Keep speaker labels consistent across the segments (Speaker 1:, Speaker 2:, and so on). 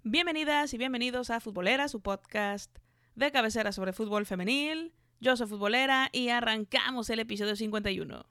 Speaker 1: Bienvenidas y bienvenidos a Futbolera, su podcast de cabecera sobre fútbol femenil. Yo soy Futbolera y arrancamos el episodio 51.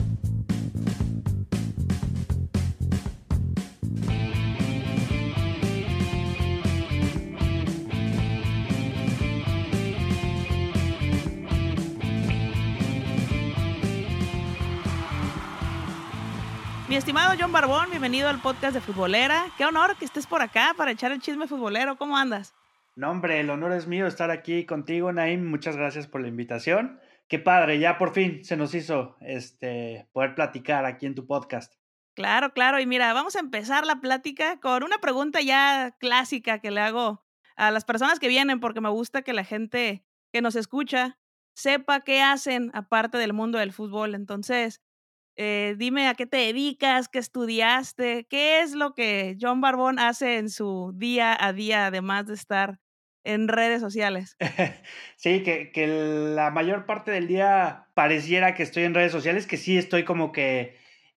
Speaker 1: Mi estimado John Barbón, bienvenido al podcast de Futbolera. Qué honor que estés por acá para echar el chisme futbolero. ¿Cómo andas?
Speaker 2: No, hombre, el honor es mío estar aquí contigo, Naim. Muchas gracias por la invitación. Qué padre, ya por fin se nos hizo poder platicar aquí en tu podcast.
Speaker 1: Claro. Y mira, vamos a empezar la plática con una pregunta ya clásica que le hago a las personas que vienen, porque me gusta que la gente que nos escucha sepa qué hacen aparte del mundo del fútbol. Entonces, dime a qué te dedicas, qué estudiaste, qué es lo que John Barbón hace en su día a día, además de estar en redes sociales.
Speaker 2: Sí, que la mayor parte del día pareciera que estoy en redes sociales, que sí estoy como que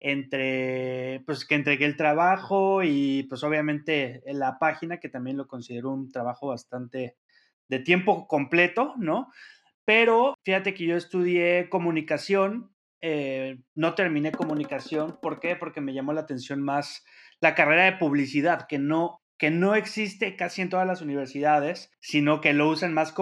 Speaker 2: entre que el trabajo y pues obviamente en la página, que también lo considero un trabajo bastante de tiempo completo, ¿no? Pero fíjate que yo estudié comunicación, no terminé comunicación. ¿Por qué? Porque me llamó la atención más la carrera de publicidad, que no existe casi en todas las universidades, sino que lo usan más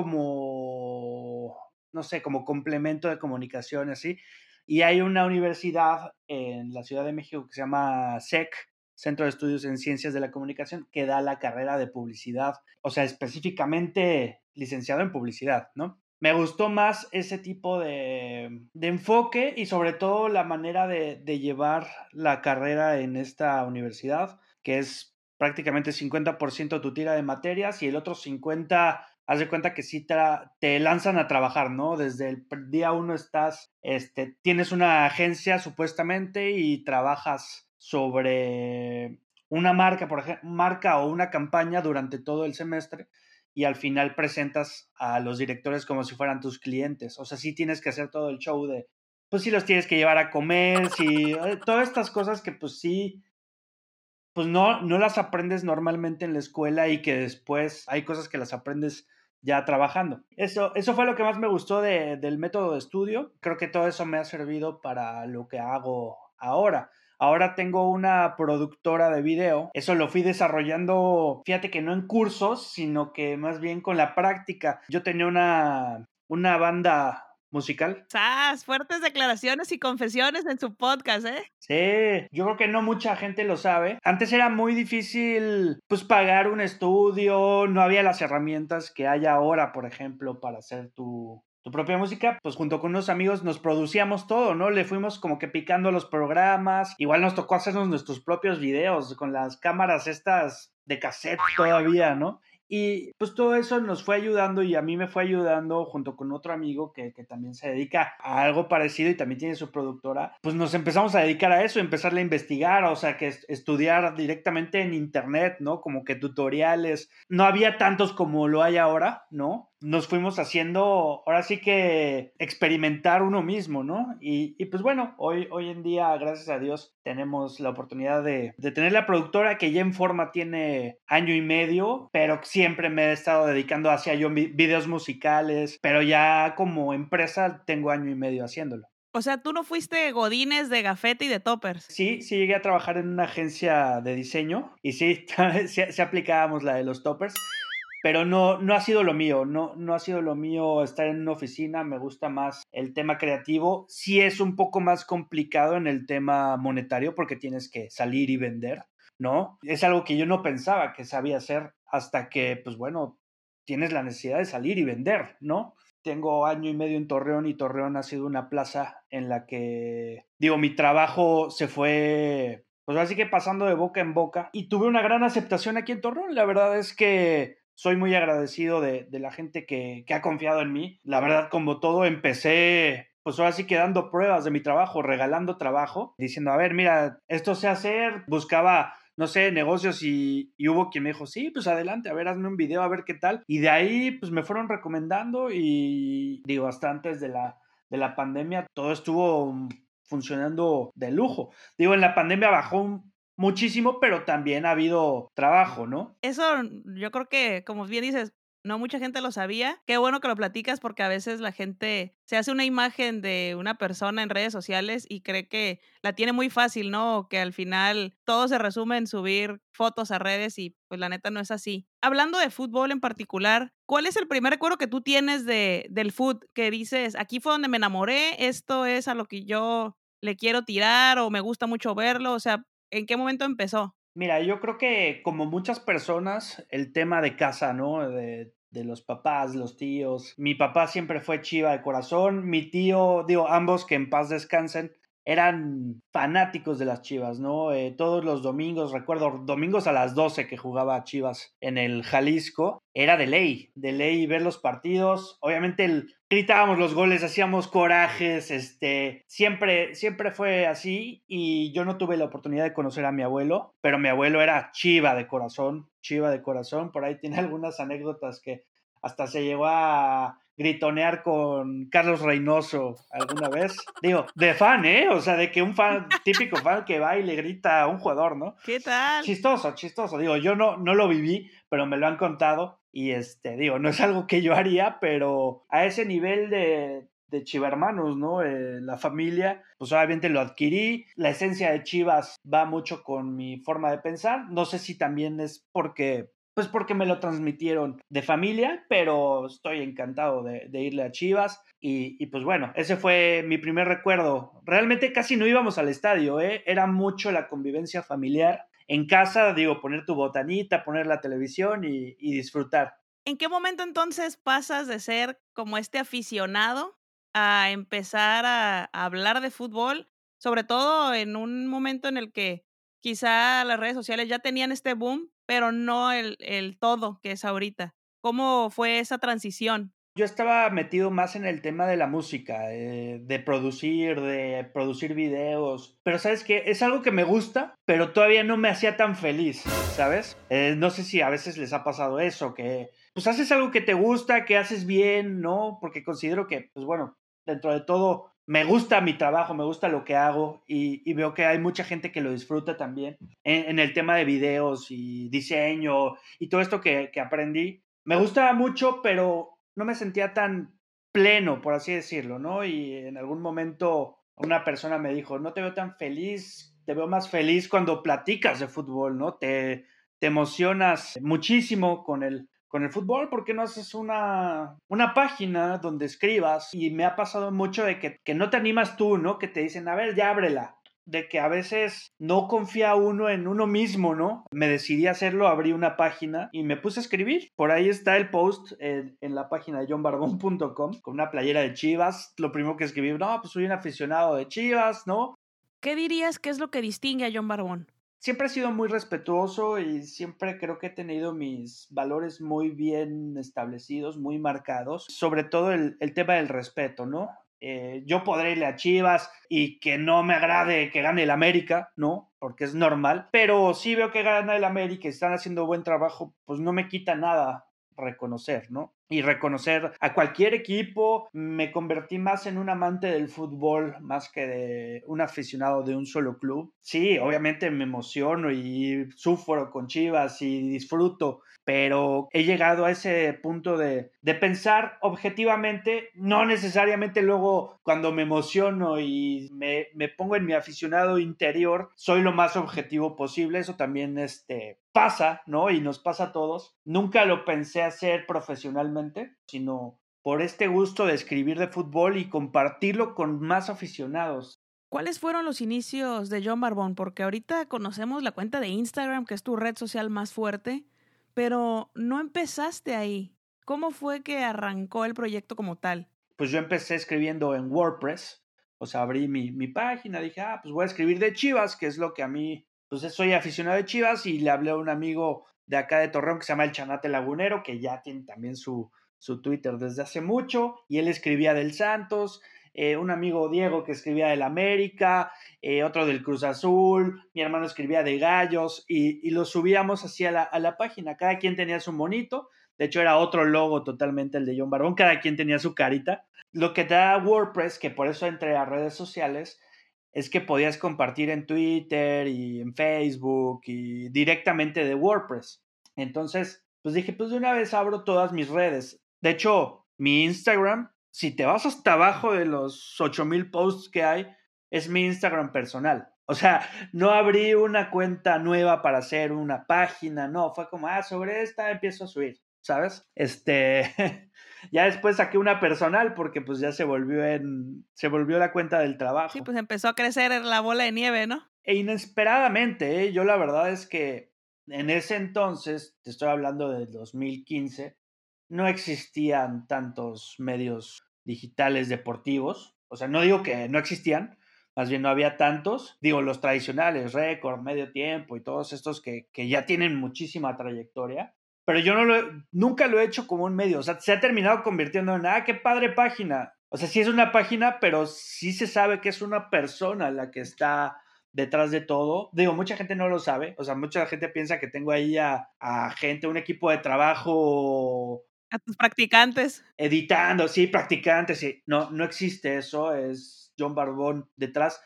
Speaker 2: como, no sé, como complemento de comunicación, así. Y hay una universidad en la Ciudad de México que se llama SEC, Centro de Estudios en Ciencias de la Comunicación, que da la carrera de publicidad, o sea, específicamente licenciado en publicidad, ¿no? Me gustó más ese tipo de enfoque y sobre todo la manera de llevar la carrera en esta universidad, que es prácticamente 50% tu tira de materias y el otro 50%, haz de cuenta que sí te lanzan a trabajar, ¿no? Desde el día uno tienes una agencia supuestamente y trabajas sobre una marca, por ejemplo, marca o una campaña durante todo el semestre y al final presentas a los directores como si fueran tus clientes. O sea, sí tienes que hacer todo el show pues sí los tienes que llevar a comer, sí, todas estas cosas que pues sí, pues no las aprendes normalmente en la escuela y que después hay cosas que las aprendes ya trabajando. Eso fue lo que más me gustó del método de estudio. Creo que todo eso me ha servido para lo que hago ahora. Ahora tengo una productora de video. Eso lo fui desarrollando, fíjate que no en cursos, sino que más bien con la práctica. Yo tenía una banda musical.
Speaker 1: ¡Sas! Fuertes declaraciones y confesiones en su podcast, ¿eh?
Speaker 2: Sí, yo creo que no mucha gente lo sabe. Antes era muy difícil, pues, pagar un estudio, no había las herramientas que hay ahora, por ejemplo, para hacer tu propia música. Pues junto con unos amigos nos producíamos todo, ¿no? Le fuimos como que picando los programas. Igual nos tocó hacernos nuestros propios videos con las cámaras estas de cassette todavía, ¿no? Y pues todo eso nos fue ayudando y a mí me fue ayudando junto con otro amigo que también se dedica a algo parecido y también tiene su productora. Pues nos empezamos a dedicar a eso, empezarle a investigar, o sea, que estudiar directamente en internet, ¿no? Como que tutoriales. No había tantos como lo hay ahora, ¿no? Nos fuimos haciendo, ahora sí que experimentar uno mismo, ¿no? Y pues bueno, hoy en día, gracias a Dios, tenemos la oportunidad de tener la productora que ya en forma tiene año y medio, pero siempre me he estado dedicando hacia yo videos musicales, pero ya como empresa tengo año y medio haciéndolo.
Speaker 1: O sea, tú no fuiste godines de gafete y de toppers.
Speaker 2: Sí llegué a trabajar en una agencia de diseño y sí, sí aplicábamos la de los toppers, pero no ha sido lo mío, no ha sido lo mío estar en una oficina. Me gusta más el tema creativo. Sí es un poco más complicado en el tema monetario porque tienes que salir y vender, ¿no? Es algo que yo no pensaba que sabía hacer hasta que, pues bueno, tienes la necesidad de salir y vender, ¿no? Tengo año y medio en Torreón y Torreón ha sido una plaza en la que, digo, mi trabajo se fue, pues así que pasando de boca en boca y tuve una gran aceptación aquí en Torreón. La verdad es que soy muy agradecido de la gente que ha confiado en mí. La verdad, como todo, empecé pues ahora sí que dando pruebas de mi trabajo, regalando trabajo, diciendo, a ver, mira, esto sé hacer. Buscaba, no sé, negocios y hubo quien me dijo, sí, pues adelante, a ver, hazme un video, a ver qué tal. Y de ahí, pues me fueron recomendando y digo, hasta antes de la pandemia, todo estuvo funcionando de lujo. Digo, en la pandemia bajó muchísimo, pero también ha habido trabajo, ¿no?
Speaker 1: Eso yo creo que, como bien dices, no mucha gente lo sabía. Qué bueno que lo platicas porque a veces la gente se hace una imagen de una persona en redes sociales y cree que la tiene muy fácil, ¿no? O que al final todo se resume en subir fotos a redes y pues la neta no es así. Hablando de fútbol en particular, ¿cuál es el primer recuerdo que tú tienes del fútbol que dices, aquí fue donde me enamoré, esto es a lo que yo le quiero tirar o me gusta mucho verlo? O sea, ¿en qué momento empezó?
Speaker 2: Mira, yo creo que como muchas personas, el tema de casa, ¿no? De los papás, los tíos. Mi papá siempre fue Chiva de corazón. Mi tío, digo, ambos que en paz descansen, eran fanáticos de las Chivas, ¿no? Todos los domingos, recuerdo, domingos a las 12 que jugaba Chivas en el Jalisco, era de ley ver los partidos. Obviamente gritábamos los goles, hacíamos corajes, siempre fue así y yo no tuve la oportunidad de conocer a mi abuelo, pero mi abuelo era Chiva de corazón, por ahí tiene algunas anécdotas que hasta se llegó a gritonear con Carlos Reynoso alguna vez. Digo, de fan, ¿eh? O sea, de que un fan, típico fan que va y le grita a un jugador, ¿no?
Speaker 1: ¿Qué tal?
Speaker 2: Chistoso, chistoso. Digo, yo no lo viví, pero me lo han contado y digo, no es algo que yo haría, pero a ese nivel de chivermanos, ¿no? La familia, pues obviamente lo adquirí. La esencia de Chivas va mucho con mi forma de pensar. No sé si también es porque me lo transmitieron de familia, pero estoy encantado de irle a Chivas. Y pues bueno, ese fue mi primer recuerdo. Realmente casi no íbamos al estadio, ¿eh? Era mucho la convivencia familiar. En casa, digo, poner tu botanita, poner la televisión y disfrutar.
Speaker 1: ¿En qué momento entonces pasas de ser como este aficionado a empezar a hablar de fútbol? Sobre todo en un momento en el que quizá las redes sociales ya tenían este boom, pero no el todo que es ahorita. ¿Cómo fue esa transición?
Speaker 2: Yo estaba metido más en el tema de la música, de producir videos, pero ¿sabes qué? Es algo que me gusta, pero todavía no me hacía tan feliz, ¿sabes? No sé si a veces les ha pasado eso, que pues haces algo que te gusta, que haces bien, ¿no? Porque considero que, pues bueno, dentro de todo, me gusta mi trabajo, me gusta lo que hago y veo que hay mucha gente que lo disfruta también en el tema de videos y diseño y todo esto que aprendí. Me gustaba mucho, pero no me sentía tan pleno, por así decirlo, ¿no? Y en algún momento una persona me dijo, no te veo tan feliz, te veo más feliz cuando platicas de fútbol, ¿no? Te emocionas muchísimo con el fútbol, ¿por qué no haces una página donde escribas? Y me ha pasado mucho de que no te animas tú, ¿no? Que te dicen, a ver, ya ábrela, de que a veces no confía uno en uno mismo, ¿no? Me decidí a hacerlo, abrí una página y me puse a escribir. Por ahí está el post en la página de johnbarbon.com con una playera de Chivas. Lo primero que escribí, no, pues soy un aficionado de Chivas, ¿no?
Speaker 1: ¿Qué dirías que es lo que distingue a John Barbón?
Speaker 2: Siempre he sido muy respetuoso y siempre creo que he tenido mis valores muy bien establecidos, muy marcados, sobre todo el tema del respeto, ¿no? Yo podré irle a Chivas y que no me agrade que gane el América, ¿no? Porque es normal, pero si veo que gana el América y están haciendo buen trabajo, pues no me quita nada reconocer, ¿no? Y reconocer a cualquier equipo. Me convertí más en un amante del fútbol más que de un aficionado de un solo club. Sí, obviamente me emociono y sufro con Chivas y disfruto, pero he llegado a ese punto de pensar objetivamente, no necesariamente luego cuando me emociono y me pongo en mi aficionado interior, soy lo más objetivo posible. Eso también pasa, ¿no? Y nos pasa a todos. Nunca lo pensé hacer profesionalmente, sino por este gusto de escribir de fútbol y compartirlo con más aficionados.
Speaker 1: ¿Cuáles fueron los inicios de John Barbón? Porque ahorita conocemos la cuenta de Instagram, que es tu red social más fuerte, pero no empezaste ahí. ¿Cómo fue que arrancó el proyecto como tal?
Speaker 2: Pues yo empecé escribiendo en WordPress, o sea, abrí mi página, dije, pues voy a escribir de Chivas, que es lo que a mí, pues soy aficionado de Chivas, y le hablé a un amigo de acá de Torreón que se llama el Chanate Lagunero, que ya tiene también su Twitter desde hace mucho, y él escribía del Santos, un amigo Diego que escribía del América, otro del Cruz Azul, mi hermano escribía de Gallos, y lo subíamos así a la página, cada quien tenía su monito. De hecho, era otro logo totalmente el de John Barbón. Cada quien tenía su carita. Lo que te da WordPress, que por eso entré a redes sociales, es que podías compartir en Twitter y en Facebook y directamente de WordPress. Entonces, pues dije, pues de una vez abro todas mis redes. De hecho, mi Instagram, si te vas hasta abajo de los 8,000 posts que hay, es mi Instagram personal. O sea, no abrí una cuenta nueva para hacer una página, no, fue como, sobre esta empiezo a subir, ¿sabes? Ya después saqué una personal porque pues ya se volvió la cuenta del
Speaker 1: Sí,
Speaker 2: trabajo.
Speaker 1: pues empezó a crecer la bola de nieve, ¿no?
Speaker 2: E inesperadamente, yo la verdad es que en ese entonces, te estoy hablando del 2015, no existían tantos medios digitales deportivos. O sea, no digo que no existían, más bien no había tantos. Digo, los tradicionales, Récord, Medio Tiempo y todos estos que ya tienen muchísima trayectoria. Pero yo nunca lo he hecho como un medio. O sea, se ha terminado convirtiendo en, qué padre página. O sea, sí es una página, pero sí se sabe que es una persona la que está detrás de todo. Digo, mucha gente no lo sabe. O sea, mucha gente piensa que tengo ahí a gente, un equipo de trabajo
Speaker 1: A tus practicantes.
Speaker 2: editando, sí, practicantes, sí. No, no existe eso, es John Barbón detrás.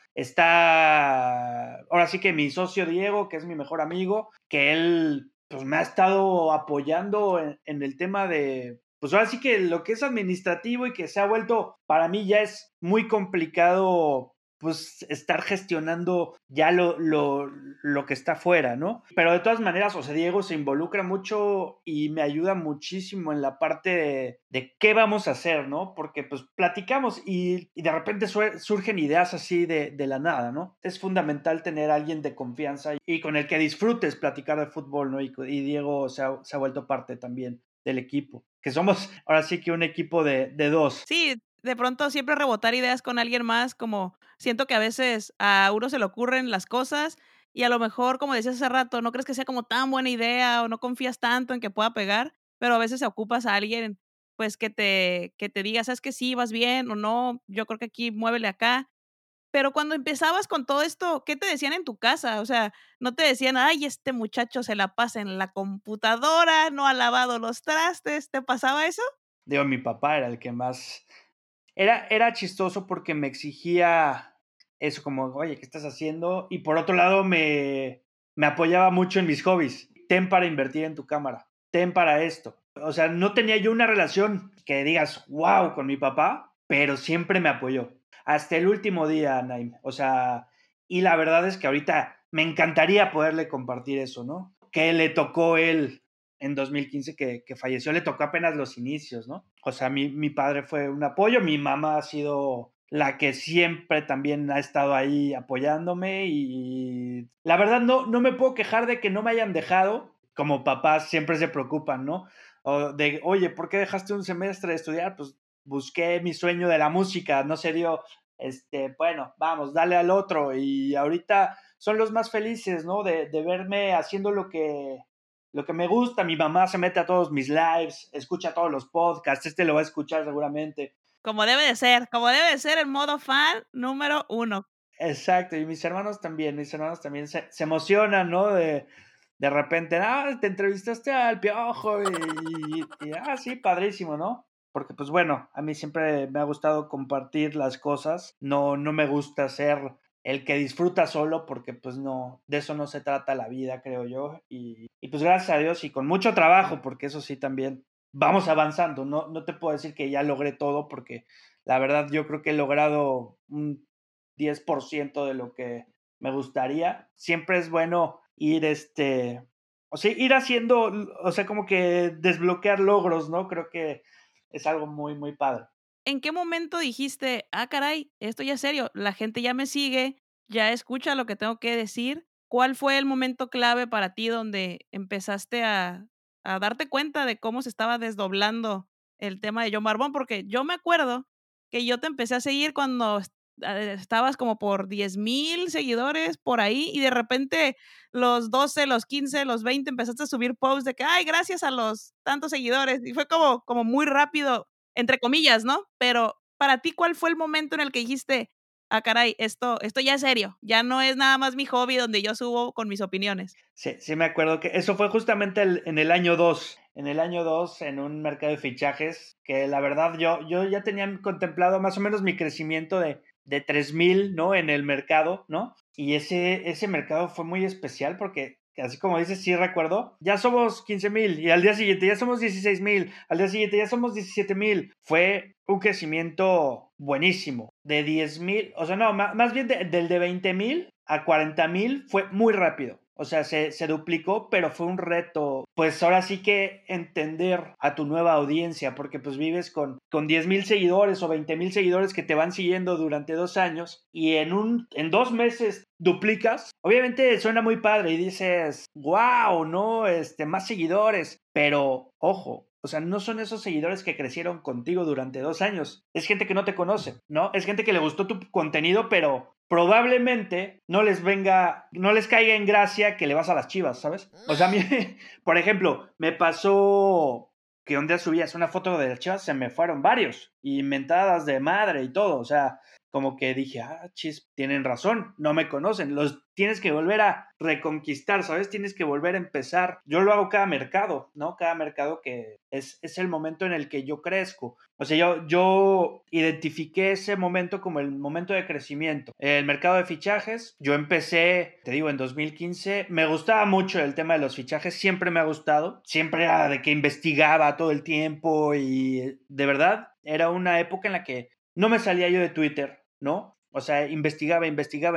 Speaker 2: Está, ahora sí que mi socio Diego, que es mi mejor amigo, que él pues me ha estado apoyando en el tema de, pues ahora sí que lo que es administrativo y que se ha vuelto, para mí ya es muy complicado pues estar gestionando ya lo que está afuera, ¿no? Pero de todas maneras, o sea, Diego se involucra mucho y me ayuda muchísimo en la parte de qué vamos a hacer, ¿no? Porque pues platicamos y de repente surgen ideas así de la nada, ¿no? Es fundamental tener a alguien de confianza y con el que disfrutes platicar de fútbol, ¿no? Y Diego se ha vuelto parte también del equipo, que somos ahora sí que un equipo de dos.
Speaker 1: Sí, de pronto siempre rebotar ideas con alguien más, como siento que a veces a uno se le ocurren las cosas y a lo mejor, como decías hace rato, no crees que sea como tan buena idea o no confías tanto en que pueda pegar, pero a veces ocupas a alguien, pues, que te diga: "¿Sabes que sí, vas bien o no? Yo creo que aquí muévele acá". Pero cuando empezabas con todo esto, ¿qué te decían en tu casa? O sea, ¿no te decían: "Ay, este muchacho se la pasa en la computadora, no ha lavado los trastes"? ¿Te pasaba eso?
Speaker 2: Digo, mi papá era el que más. Era chistoso porque me exigía eso, como, oye, ¿qué estás haciendo? Y por otro lado, me apoyaba mucho en mis hobbies. Ten para invertir en tu cámara, ten para esto. O sea, no tenía yo una relación que digas, wow, con mi papá, pero siempre me apoyó. Hasta el último día, Naim. O sea, y la verdad es que ahorita me encantaría poderle compartir eso, ¿no? Que le tocó él en 2015 que falleció, le tocó apenas los inicios, ¿no? O sea, mi padre fue un apoyo, mi mamá ha sido la que siempre también ha estado ahí apoyándome y la verdad no me puedo quejar de que no me hayan dejado, como papás siempre se preocupan, ¿no? O de, oye, ¿por qué dejaste un semestre de estudiar? Pues busqué mi sueño de la música, no se dio, bueno, vamos, dale al otro y ahorita son los más felices, ¿no? De verme haciendo lo que me gusta. Mi mamá se mete a todos mis lives, escucha todos los podcasts, lo va a escuchar seguramente.
Speaker 1: Como debe de ser el modo fan número uno.
Speaker 2: Exacto, y mis hermanos también se emocionan, ¿no? De repente, te entrevistaste al Piojo sí, padrísimo, ¿no? Porque pues bueno, a mí siempre me ha gustado compartir las cosas, no me gusta ser el que disfruta solo porque pues no, de eso no se trata la vida, creo yo, y pues gracias a Dios y con mucho trabajo, porque eso sí también vamos avanzando, no te puedo decir que ya logré todo porque la verdad yo creo que he logrado un 10% de lo que me gustaría. Siempre es bueno ir, o sea, ir haciendo, o sea, como que desbloquear logros, ¿no? Creo que es algo muy, muy padre.
Speaker 1: ¿En qué momento dijiste: "Ah, caray, esto ya es serio, la gente ya me sigue, ya escucha lo que tengo que decir"? ¿Cuál fue el momento clave para ti donde empezaste a darte cuenta de cómo se estaba desdoblando el tema de John Barbón? Porque yo me acuerdo que yo te empecé a seguir cuando estabas como por 10,000 seguidores por ahí, y de repente los 12, los 15, los 20 empezaste a subir posts de que: "Ay, gracias a los tantos seguidores", y fue como muy rápido entre comillas, ¿no? Pero para ti, ¿cuál fue el momento en el que dijiste: "Ah, caray, esto ya es serio, ya no es nada más mi hobby donde yo subo con mis opiniones"?
Speaker 2: Sí, sí me acuerdo que eso fue justamente en el año 2. En el año 2 en un mercado de fichajes, que la verdad yo ya tenía contemplado más o menos mi crecimiento de 3,000, ¿no? En el mercado, ¿no? Y ese mercado fue muy especial porque, así como dices, sí recuerdo, ya somos 15,000 y al día siguiente ya somos 16,000, al día siguiente ya somos 17,000. Fue un crecimiento buenísimo, de 10,000, o sea, no, más bien del de 20,000 a 40,000 fue muy rápido. O sea, se duplicó, pero fue un reto, pues ahora sí que entender a tu nueva audiencia, porque pues vives con 10,000 seguidores o 20,000 seguidores que te van siguiendo durante 2 años y en 2 meses duplicas. Obviamente suena muy padre y dices, wow, ¿no? Más seguidores, pero ojo, o sea, no son esos seguidores que crecieron contigo durante 2 años. Es gente que no te conoce, ¿no? Es gente que le gustó tu contenido, pero probablemente no les caiga en gracia que le vas a las Chivas, ¿sabes? O sea, a mí, por ejemplo, me pasó que un día subías una foto de las Chivas, se me fueron varios, y mentadas de madre y todo, o sea, como que dije, chis, tienen razón, no me conocen, los tienes que volver a reconquistar, ¿sabes? Tienes que volver a empezar. Yo lo hago cada mercado, ¿no? Cada mercado que es el momento en el que yo crezco. O sea, yo identifiqué ese momento como el momento de crecimiento. El mercado de fichajes, yo empecé, te digo, en 2015. Me gustaba mucho el tema de los fichajes, siempre me ha gustado. Siempre era de que investigaba todo el tiempo y de verdad era una época en la que no me salía yo de Twitter, ¿no? O sea, investigaba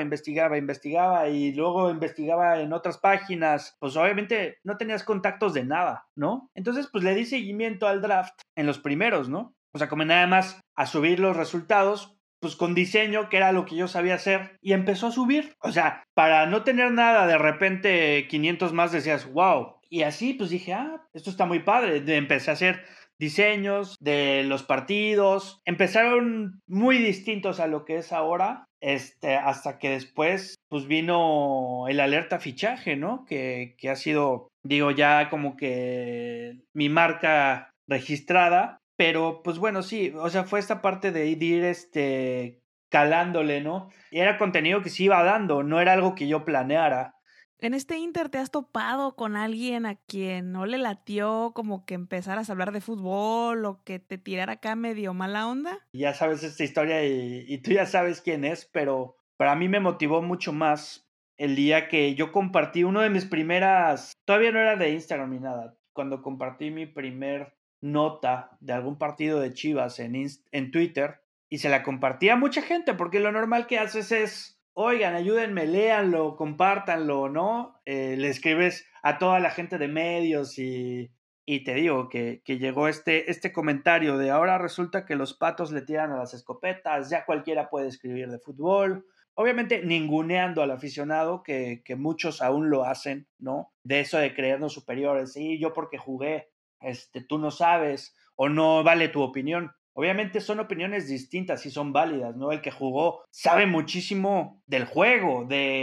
Speaker 2: y luego investigaba en otras páginas. Pues obviamente no tenías contactos de nada, ¿no? Entonces, pues le di seguimiento al draft en los primeros, ¿no? O sea, como nada más a subir los resultados, pues con diseño, que era lo que yo sabía hacer, y empezó a subir. O sea, para no tener nada, de repente 500 más decías, wow. Y así, pues dije, esto está muy padre. Empecé a hacer diseños de los partidos. Empezaron muy distintos a lo que es ahora, hasta que después pues vino el alerta fichaje, ¿no? Que ha sido, digo, ya como que mi marca registrada, pero pues bueno, sí, o sea, fue esta parte de ir calándole, ¿no? Y era contenido que se iba dando, no era algo que yo planeara.
Speaker 1: En este inter, ¿te has topado con alguien a quien no le latió como que empezaras a hablar de fútbol o que te tirara acá medio mala onda?
Speaker 2: Ya sabes esta historia y tú ya sabes quién es, pero para mí me motivó mucho más el día que yo compartí uno de mis primeras, todavía no era de Instagram ni nada, cuando compartí mi primer nota de algún partido de Chivas en Twitter, y se la compartí a mucha gente, porque lo normal que haces es, oigan, ayúdenme, léanlo, compártanlo, ¿no? Le escribes a toda la gente de medios y te digo que llegó este comentario de ahora resulta que los patos le tiran a las escopetas, ya cualquiera puede escribir de fútbol. Obviamente ninguneando al aficionado, que muchos aún lo hacen, ¿no? De eso de creernos superiores. Sí, yo porque jugué, tú no sabes o no vale tu opinión. Obviamente son opiniones distintas y son válidas, ¿no? El que jugó sabe muchísimo del juego,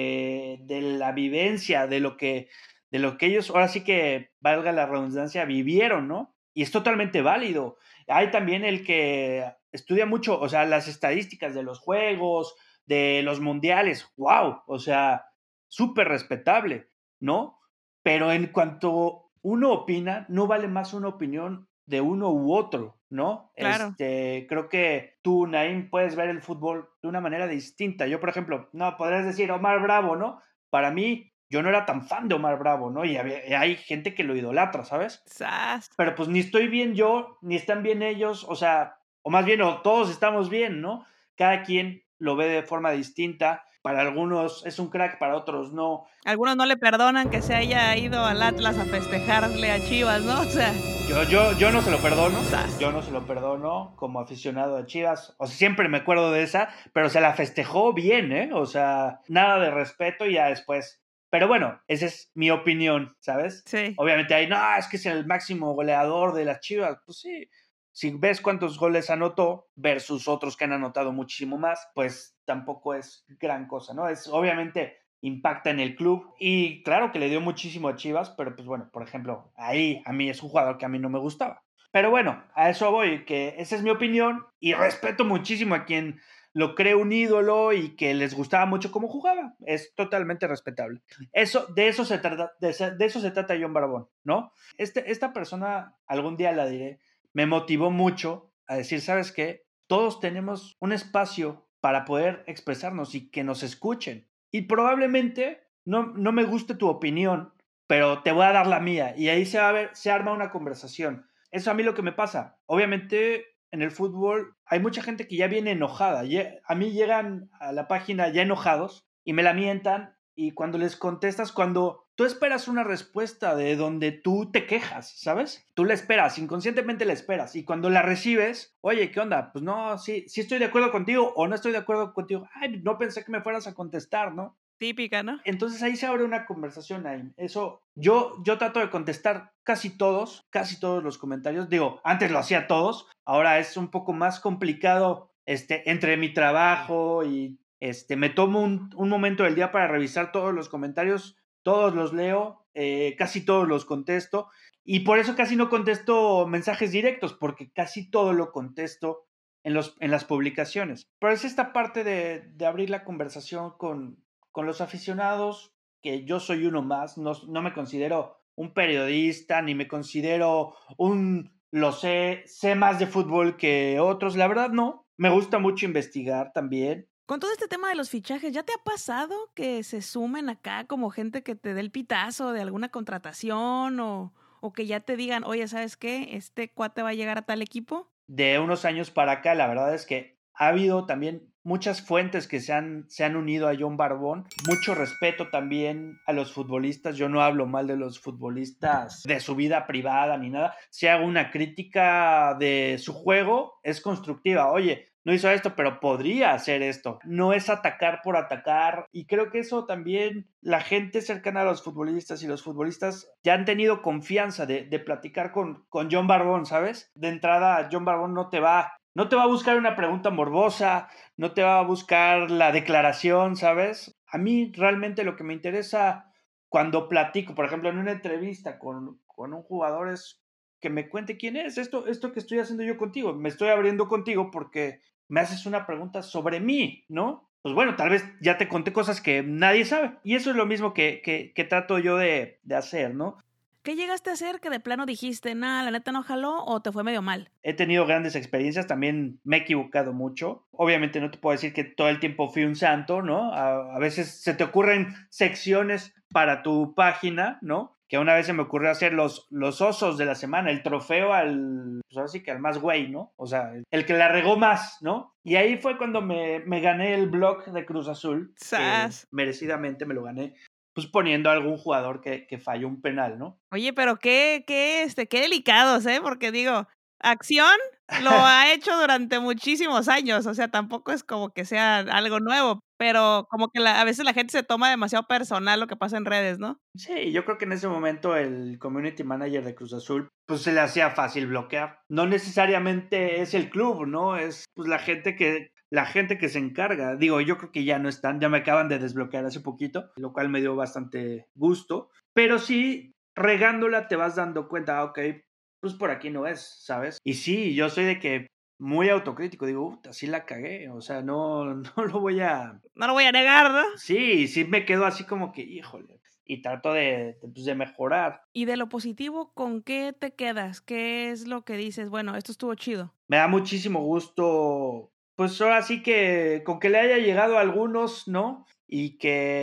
Speaker 2: de la vivencia, de lo que ellos, ahora sí que valga la redundancia, vivieron, ¿no? Y es totalmente válido. Hay también el que estudia mucho, o sea, las estadísticas de los juegos, de los mundiales, wow, o sea, súper respetable, ¿no? Pero en cuanto uno opina, no vale más una opinión de uno u otro, ¿no?
Speaker 1: Claro.
Speaker 2: Creo que tú, Naim, puedes ver el fútbol de una manera distinta. Yo, por ejemplo, no, podrías decir Omar Bravo, ¿no? Para mí, yo no era tan fan de Omar Bravo, ¿no? Y hay gente que lo idolatra, ¿sabes?
Speaker 1: ¡Sas!
Speaker 2: Pero pues ni estoy bien yo, ni están bien ellos, o sea, o más bien, o todos estamos bien, ¿no? Cada quien lo ve de forma distinta. Para algunos es un crack, para otros no.
Speaker 1: Algunos no le perdonan que se haya ido al Atlas a festejarle a Chivas, ¿no? O sea,
Speaker 2: Yo no se lo perdono,
Speaker 1: ¡zas!
Speaker 2: yo no se lo perdono como aficionado a Chivas. O sea, siempre me acuerdo de esa, pero se la festejó bien, ¿eh? O sea, nada de respeto y ya después. Pero bueno, esa es mi opinión, ¿sabes?
Speaker 1: Sí.
Speaker 2: Obviamente hay, no, es que es el máximo goleador de las Chivas. Pues sí, si ves cuántos goles anotó versus otros que han anotado muchísimo más, pues tampoco es gran cosa, ¿no? Es obviamente impacta en el club y claro que le dio muchísimo a Chivas, pero pues bueno, por ejemplo, ahí a mí es un jugador que a mí no me gustaba. Pero bueno, a eso voy, que esa es mi opinión y respeto muchísimo a quien lo cree un ídolo y que les gustaba mucho cómo jugaba. Es totalmente respetable. De eso se trata, de eso se trata John Barbón, ¿no? Esta persona, algún día la diré, me motivó mucho a decir, ¿sabes qué? Todos tenemos un espacio para poder expresarnos y que nos escuchen. Y probablemente no me guste tu opinión, pero te voy a dar la mía y ahí se arma una conversación. Eso a mí lo que me pasa. Obviamente en el fútbol hay mucha gente que ya viene enojada. A mí llegan a la página ya enojados y me la mientan y cuando les contestas, cuando tú esperas una respuesta de donde tú te quejas, ¿sabes? Tú la esperas, inconscientemente la esperas y cuando la recibes, oye, ¿qué onda? Pues no, sí estoy de acuerdo contigo o no estoy de acuerdo contigo. Ay, no pensé que me fueras a contestar, ¿no?
Speaker 1: Típica, ¿no?
Speaker 2: Entonces ahí se abre una conversación ahí. Eso, yo trato de contestar casi todos los comentarios. Digo, antes lo hacía todos, ahora es un poco más complicado entre mi trabajo y me tomo un momento del día para revisar todos los comentarios, todos los leo, casi todos los contesto y por eso casi no contesto mensajes directos, porque casi todo lo contesto en las publicaciones. Pero es esta parte de abrir la conversación con los aficionados, que yo soy uno más, no me considero un periodista, ni me considero sé más de fútbol que otros, la verdad no, me gusta mucho investigar también.
Speaker 1: Con todo este tema de los fichajes, ¿ya te ha pasado que se sumen acá como gente que te dé el pitazo de alguna contratación o que ya te digan, oye, ¿sabes qué? Este cuate va a llegar a tal equipo?
Speaker 2: De unos años para acá, la verdad es que ha habido también muchas fuentes que se han unido a John Barbón. Mucho respeto también a los futbolistas. Yo no hablo mal de los futbolistas de su vida privada ni nada. Si hago una crítica de su juego, es constructiva. Oye, no hizo esto, pero podría hacer esto. No es atacar por atacar. Y creo que eso también la gente cercana a los futbolistas y los futbolistas ya han tenido confianza de platicar con John Barbón, ¿sabes? De entrada, John Barbón no te va a buscar una pregunta morbosa, no te va a buscar la declaración, ¿sabes? A mí realmente lo que me interesa cuando platico, por ejemplo, en una entrevista con un jugador es que me cuente quién es, esto que estoy haciendo yo contigo, me estoy abriendo contigo porque me haces una pregunta sobre mí, ¿no? Pues bueno, tal vez ya te conté cosas que nadie sabe. Y eso es lo mismo que trato yo de hacer, ¿no?
Speaker 1: ¿Qué llegaste a hacer que de plano dijiste, nada, la neta no jaló o te fue medio mal?
Speaker 2: He tenido grandes experiencias, también me he equivocado mucho. Obviamente no te puedo decir que todo el tiempo fui un santo, ¿no? A veces se te ocurren secciones para tu página, ¿no? Que una vez se me ocurrió hacer los osos de la semana, el trofeo pues ahora sí que al más güey, ¿no? O sea, el que la regó más, ¿no? Y ahí fue cuando me gané el blog de Cruz Azul, que
Speaker 1: ¡Sas!
Speaker 2: merecidamente me lo gané, pues poniendo a algún jugador que falló un penal, ¿no?
Speaker 1: Oye, pero qué delicados, ¿eh? Porque digo, acción lo ha hecho durante muchísimos años, o sea, tampoco es como que sea algo nuevo, pero como que a veces la gente se toma demasiado personal lo que pasa en redes, ¿no?
Speaker 2: Sí, yo creo que en ese momento el community manager de Cruz Azul, pues se le hacía fácil bloquear. No necesariamente es el club, ¿no? Es pues la gente que se encarga. Digo, yo creo que ya no están, ya me acaban de desbloquear hace poquito, lo cual me dio bastante gusto. Pero sí, regándola te vas dando cuenta, ok, pues por aquí no es, ¿sabes? Y sí, yo soy de que muy autocrítico, digo, así la cagué, o sea, no lo voy a...
Speaker 1: No lo voy a negar, ¿no?
Speaker 2: Sí me quedo así como que, híjole, y trato pues, de mejorar.
Speaker 1: Y de lo positivo, ¿con qué te quedas? ¿Qué es lo que dices? Bueno, esto estuvo chido.
Speaker 2: Me da muchísimo gusto, pues ahora sí que con que le haya llegado a algunos, ¿no? Y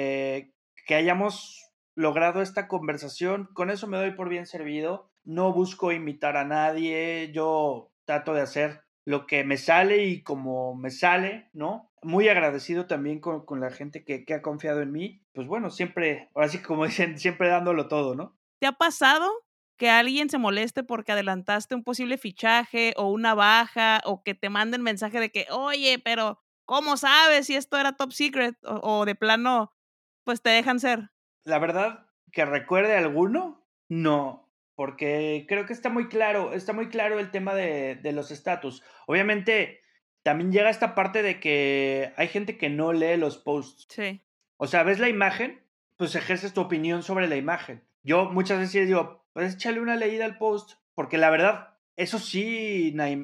Speaker 2: que hayamos logrado esta conversación, con eso me doy por bien servido. No busco imitar a nadie, yo trato de hacer lo que me sale y como me sale, ¿no? Muy agradecido también con la gente que ha confiado en mí. Pues bueno, siempre, ahora sí como dicen, siempre dándolo todo, ¿no?
Speaker 1: ¿Te ha pasado que alguien se moleste porque adelantaste un posible fichaje o una baja o que te manden mensaje de que, oye, pero ¿cómo sabes si esto era top secret? O de plano, pues te dejan ser.
Speaker 2: La verdad, que recuerde alguno, no, porque creo que está muy claro el tema de los estatus. Obviamente, también llega esta parte de que hay gente que no lee los posts.
Speaker 1: Sí.
Speaker 2: O sea, ves la imagen, pues ejerces tu opinión sobre la imagen. Yo muchas veces digo, pues échale una leída al post, porque la verdad, eso sí, Naim,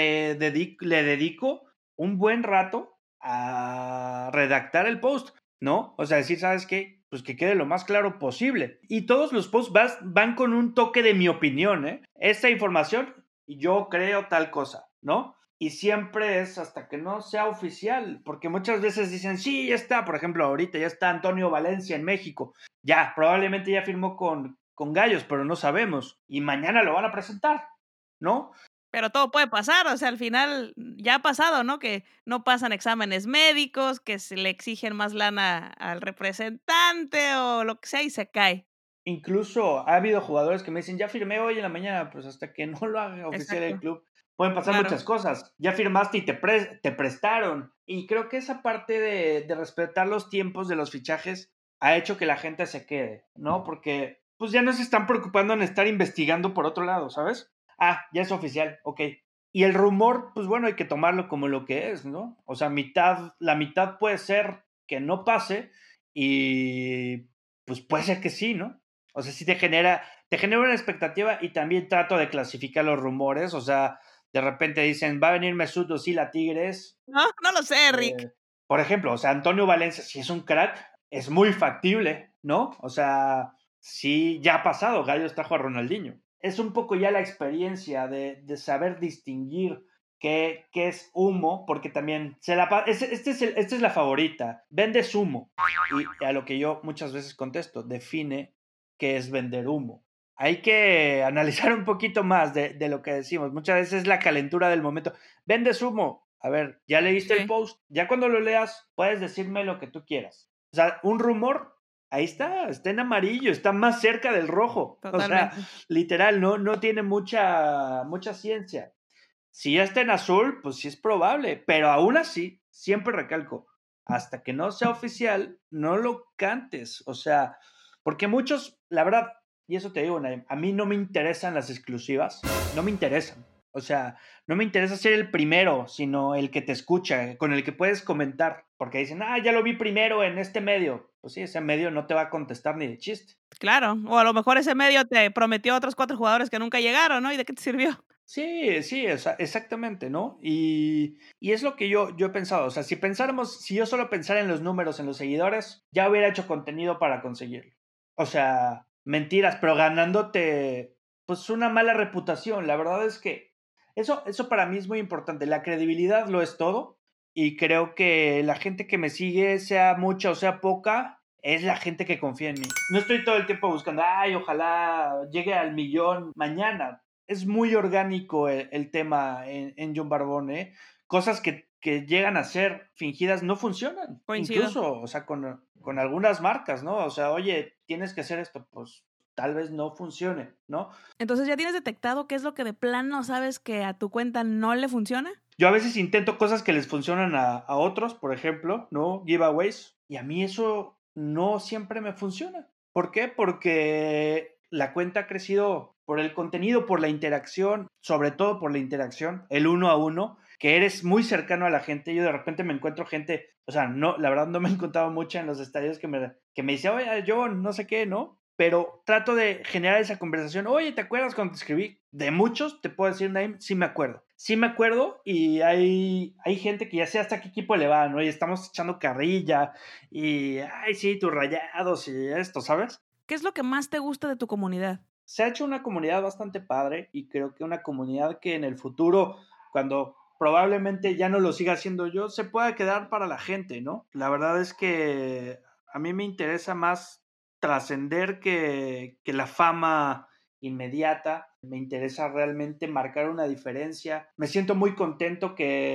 Speaker 2: le dedico un buen rato a redactar el post, ¿no? O sea, decir, ¿sabes qué? Pues que quede lo más claro posible. Y todos los posts van con un toque de mi opinión, ¿eh? Esta información, yo creo tal cosa, ¿no? y siempre es hasta que no sea oficial, porque muchas veces dicen, sí, ya está, por ejemplo, ahorita ya está Antonio Valencia en México, ya, probablemente ya firmó con Gallos, pero no sabemos, y mañana lo van a presentar, ¿no?
Speaker 1: Pero todo puede pasar, o sea, al final ya ha pasado, ¿no? Que no pasan exámenes médicos, que se le exigen más lana al representante o lo que sea y se cae.
Speaker 2: Incluso ha habido jugadores que me dicen, ya firmé hoy en la mañana, pues hasta que no lo haga oficial el
Speaker 1: Exacto,
Speaker 2: club, pueden pasar
Speaker 1: claro.
Speaker 2: muchas cosas. Ya firmaste y te prestaron. Y creo que esa parte de respetar los tiempos de los fichajes ha hecho que la gente se quede, ¿no? Porque pues ya no se están preocupando en estar investigando por otro lado, ¿sabes? Ah, ya es oficial, ok. Y el rumor, pues bueno, hay que tomarlo como lo que es, ¿no? O sea, la mitad puede ser que no pase y pues puede ser que sí, ¿no? O sea, sí te genera una expectativa y también trato de clasificar los rumores. O sea, de repente dicen, va a venir Mesut Özil a Tigres.
Speaker 1: No, no lo sé, Rick.
Speaker 2: Eh, por ejemplo, o sea, Antonio Valencia, si es un crack, es muy factible, ¿no? O sea, sí, ya ha pasado, Gallos trajo a Ronaldinho. Es un poco ya la experiencia de saber distinguir qué es humo, porque también esta es la favorita, vendes humo. Y a lo que yo muchas veces contesto, define qué es vender humo. Hay que analizar un poquito más de lo que decimos. Muchas veces es la calentura del momento. Vendes humo. A ver, ya leíste el
Speaker 1: Sí,
Speaker 2: post. Ya cuando lo leas, puedes decirme lo que tú quieras. O sea, un rumor, ahí está en amarillo, está más cerca del rojo. O sea,
Speaker 1: totalmente.
Speaker 2: literal, no tiene mucha ciencia. Si ya está en azul, pues sí es probable, pero aún así, siempre recalco, hasta que no sea oficial, no lo cantes. O sea, porque muchos, la verdad, y eso te digo, Naim, a mí no me interesan las exclusivas, no me interesan. O sea, no me interesa ser el primero, sino el que te escucha, con el que puedes comentar, porque dicen, ah, ya lo vi primero en este medio. Pues sí, ese medio no te va a contestar ni de chiste.
Speaker 1: Claro, o a lo mejor ese medio te prometió a otros 4 jugadores que nunca llegaron, ¿no? ¿Y de qué te sirvió?
Speaker 2: Sí, sí, exactamente, ¿no? Y es lo que yo he pensado, o sea, si yo solo pensara en los números, en los seguidores, ya hubiera hecho contenido para conseguirlo. O sea, mentiras, pero ganándote, pues una mala reputación. La verdad es que eso para mí es muy importante. La credibilidad lo es todo y creo que la gente que me sigue, sea mucha o sea poca, es la gente que confía en mí. No estoy todo el tiempo buscando, ay, ojalá llegue al millón mañana. Es muy orgánico el tema en John Barbón, ¿eh? Cosas que llegan a ser fingidas no funcionan.
Speaker 1: Coincido.
Speaker 2: Incluso, o sea, con algunas marcas, ¿no? O sea, oye, tienes que hacer esto, pues tal vez no funcione, ¿no?
Speaker 1: Entonces, ¿ya tienes detectado qué es lo que de plano sabes que a tu cuenta no le funciona?
Speaker 2: Yo a veces intento cosas que les funcionan a otros, por ejemplo, ¿no? Giveaways, y a mí eso no siempre me funciona. ¿Por qué? Porque la cuenta ha crecido por el contenido, por la interacción, sobre todo por la interacción, el uno a uno, que eres muy cercano a la gente. Yo de repente me encuentro gente, o sea, no, la verdad no me he encontrado mucha en los estadios que me dice, oye, yo no sé qué, ¿no? Pero trato de generar esa conversación. Oye, ¿te acuerdas cuando te escribí? De muchos, te puedo decir, Naim, sí me acuerdo. Sí me acuerdo y hay gente que ya sé hasta qué equipo le va, ¿no? Y estamos echando carrilla y, ay, sí, tus rayados y esto, ¿sabes?
Speaker 1: ¿Qué es lo que más te gusta de tu comunidad?
Speaker 2: Se ha hecho una comunidad bastante padre y creo que una comunidad que en el futuro, cuando probablemente ya no lo siga haciendo yo, se pueda quedar para la gente, ¿no? La verdad es que a mí me interesa más trascender que la fama inmediata. Me interesa realmente marcar una diferencia. Me siento muy contento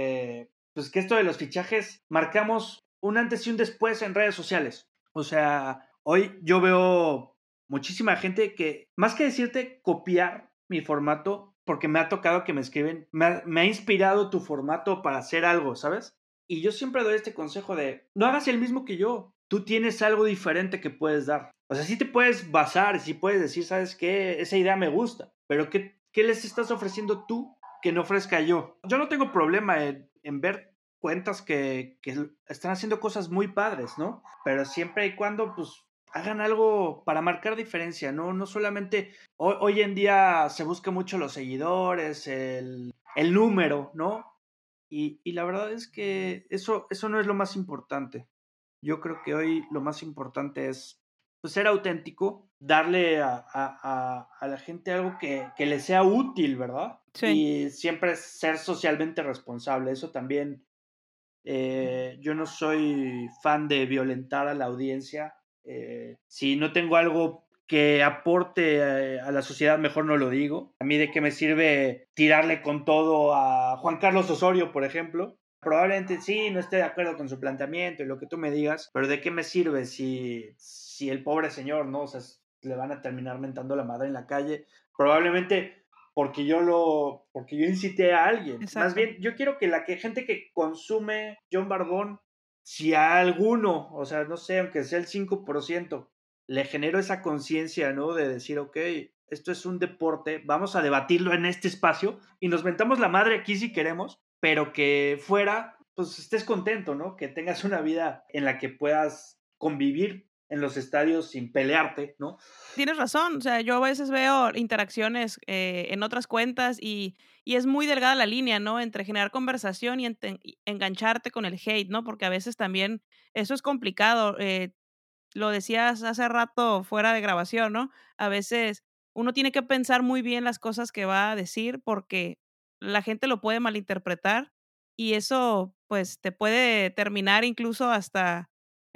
Speaker 2: pues que esto de los fichajes marcamos un antes y un después en redes sociales. O sea, hoy yo veo muchísima gente que, más que decirte copiar mi formato, porque me ha tocado que me escriben, me ha inspirado tu formato para hacer algo, ¿sabes? Y yo siempre doy este consejo de, no hagas el mismo que yo, tú tienes algo diferente que puedes dar. O sea, sí te puedes basar, sí puedes decir, ¿sabes qué? Esa idea me gusta, pero ¿qué les estás ofreciendo tú que no ofrezca yo? Yo no tengo problema en ver cuentas que están haciendo cosas muy padres, ¿no? Pero siempre y cuando, pues, hagan algo para marcar diferencia, ¿no? No solamente hoy en día se busca mucho los seguidores, el número, ¿no? Y la verdad es que eso no es lo más importante. Yo creo que hoy lo más importante es pues, ser auténtico, darle a la gente algo que le sea útil, ¿verdad?
Speaker 1: Sí.
Speaker 2: y siempre ser socialmente responsable. Eso también, yo no soy fan de violentar a la audiencia. Si no tengo algo que aporte a la sociedad, mejor no lo digo. A mí de qué me sirve tirarle con todo a Juan Carlos Osorio, por ejemplo. Probablemente sí, no esté de acuerdo con su planteamiento y lo que tú me digas, pero ¿de qué me sirve si el pobre señor, ¿no? O sea, le van a terminar mentando la madre en la calle. Probablemente porque yo incité a alguien. Más
Speaker 1: Exacto.
Speaker 2: bien, yo quiero que gente que consume John Barbón, si a alguno, o sea, no sé, aunque sea el 5%, le genero esa conciencia, ¿no? De decir, ok, esto es un deporte, vamos a debatirlo en este espacio y nos mentamos la madre aquí si queremos, pero que fuera, pues estés contento, ¿no? Que tengas una vida en la que puedas convivir en los estadios sin pelearte, ¿no?
Speaker 1: Tienes razón, o sea, yo a veces veo interacciones, en otras cuentas y es muy delgada la línea, ¿no? Entre generar conversación y engancharte con el hate, ¿no? Porque a veces también eso es complicado, lo decías hace rato fuera de grabación, ¿no? A veces uno tiene que pensar muy bien las cosas que va a decir porque la gente lo puede malinterpretar y eso, pues, te puede terminar incluso hasta,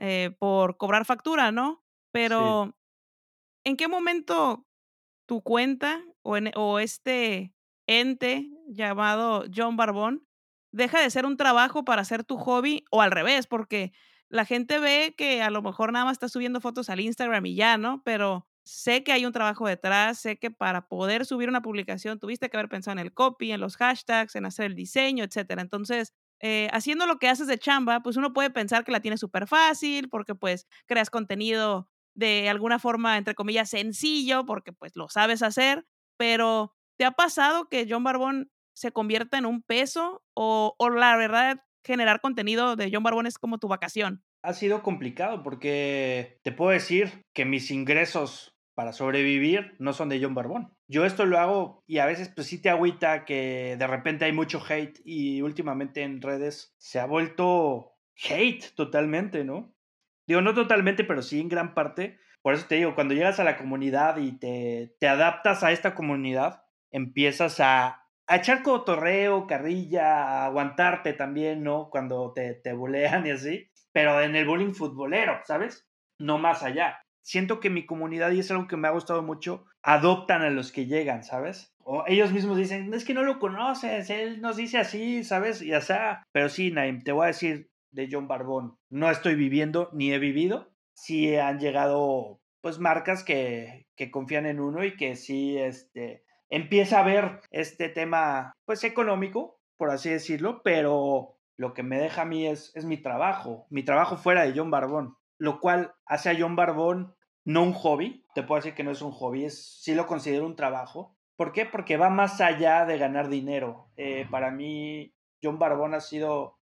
Speaker 1: por cobrar factura, ¿no?
Speaker 2: Sí.
Speaker 1: Pero, ¿en qué momento tu cuenta o este ente llamado John Barbón deja de ser un trabajo para ser tu hobby o al revés? Porque la gente ve que a lo mejor nada más estás subiendo fotos al Instagram y ya, ¿no? Pero sé que hay un trabajo detrás, sé que para poder subir una publicación tuviste que haber pensado en el copy, en los hashtags, en hacer el diseño, etcétera. Entonces, haciendo lo que haces de chamba, pues uno puede pensar que la tienes súper fácil porque pues creas contenido de alguna forma, entre comillas, sencillo, porque pues lo sabes hacer, pero ¿te ha pasado que John Barbón se convierta en un peso o la verdad generar contenido de John Barbón es como tu vacación?
Speaker 2: Ha sido complicado porque te puedo decir que mis ingresos para sobrevivir no son de John Barbón. Yo esto lo hago y a veces pues sí te agüita que de repente hay mucho hate y últimamente en redes se ha vuelto hate totalmente, ¿no? Digo, no totalmente, pero sí en gran parte. Por eso te digo, cuando llegas a la comunidad y te adaptas a esta comunidad, empiezas a echar cotorreo, carrilla, a aguantarte también, ¿no? Cuando te bulean y así, pero en el bullying futbolero, ¿sabes? No más allá. Siento que mi comunidad, y es algo que me ha gustado mucho, adoptan a los que llegan, ¿sabes? O ellos mismos dicen, es que no lo conoces, él nos dice así, ¿sabes? Y así. Pero sí, Naim, te voy a decir de John Barbón, no estoy viviendo ni he vivido. Sí han llegado, pues, marcas que confían en uno y que sí, empieza a ver este tema, pues, económico, por así decirlo, pero lo que me deja a mí es mi trabajo fuera de John Barbón, lo cual hace a John Barbón no un hobby, te puedo decir que no es un hobby, sí lo considero un trabajo. ¿Por qué? Porque va más allá de ganar dinero. Para mí, John Barbón ha sido,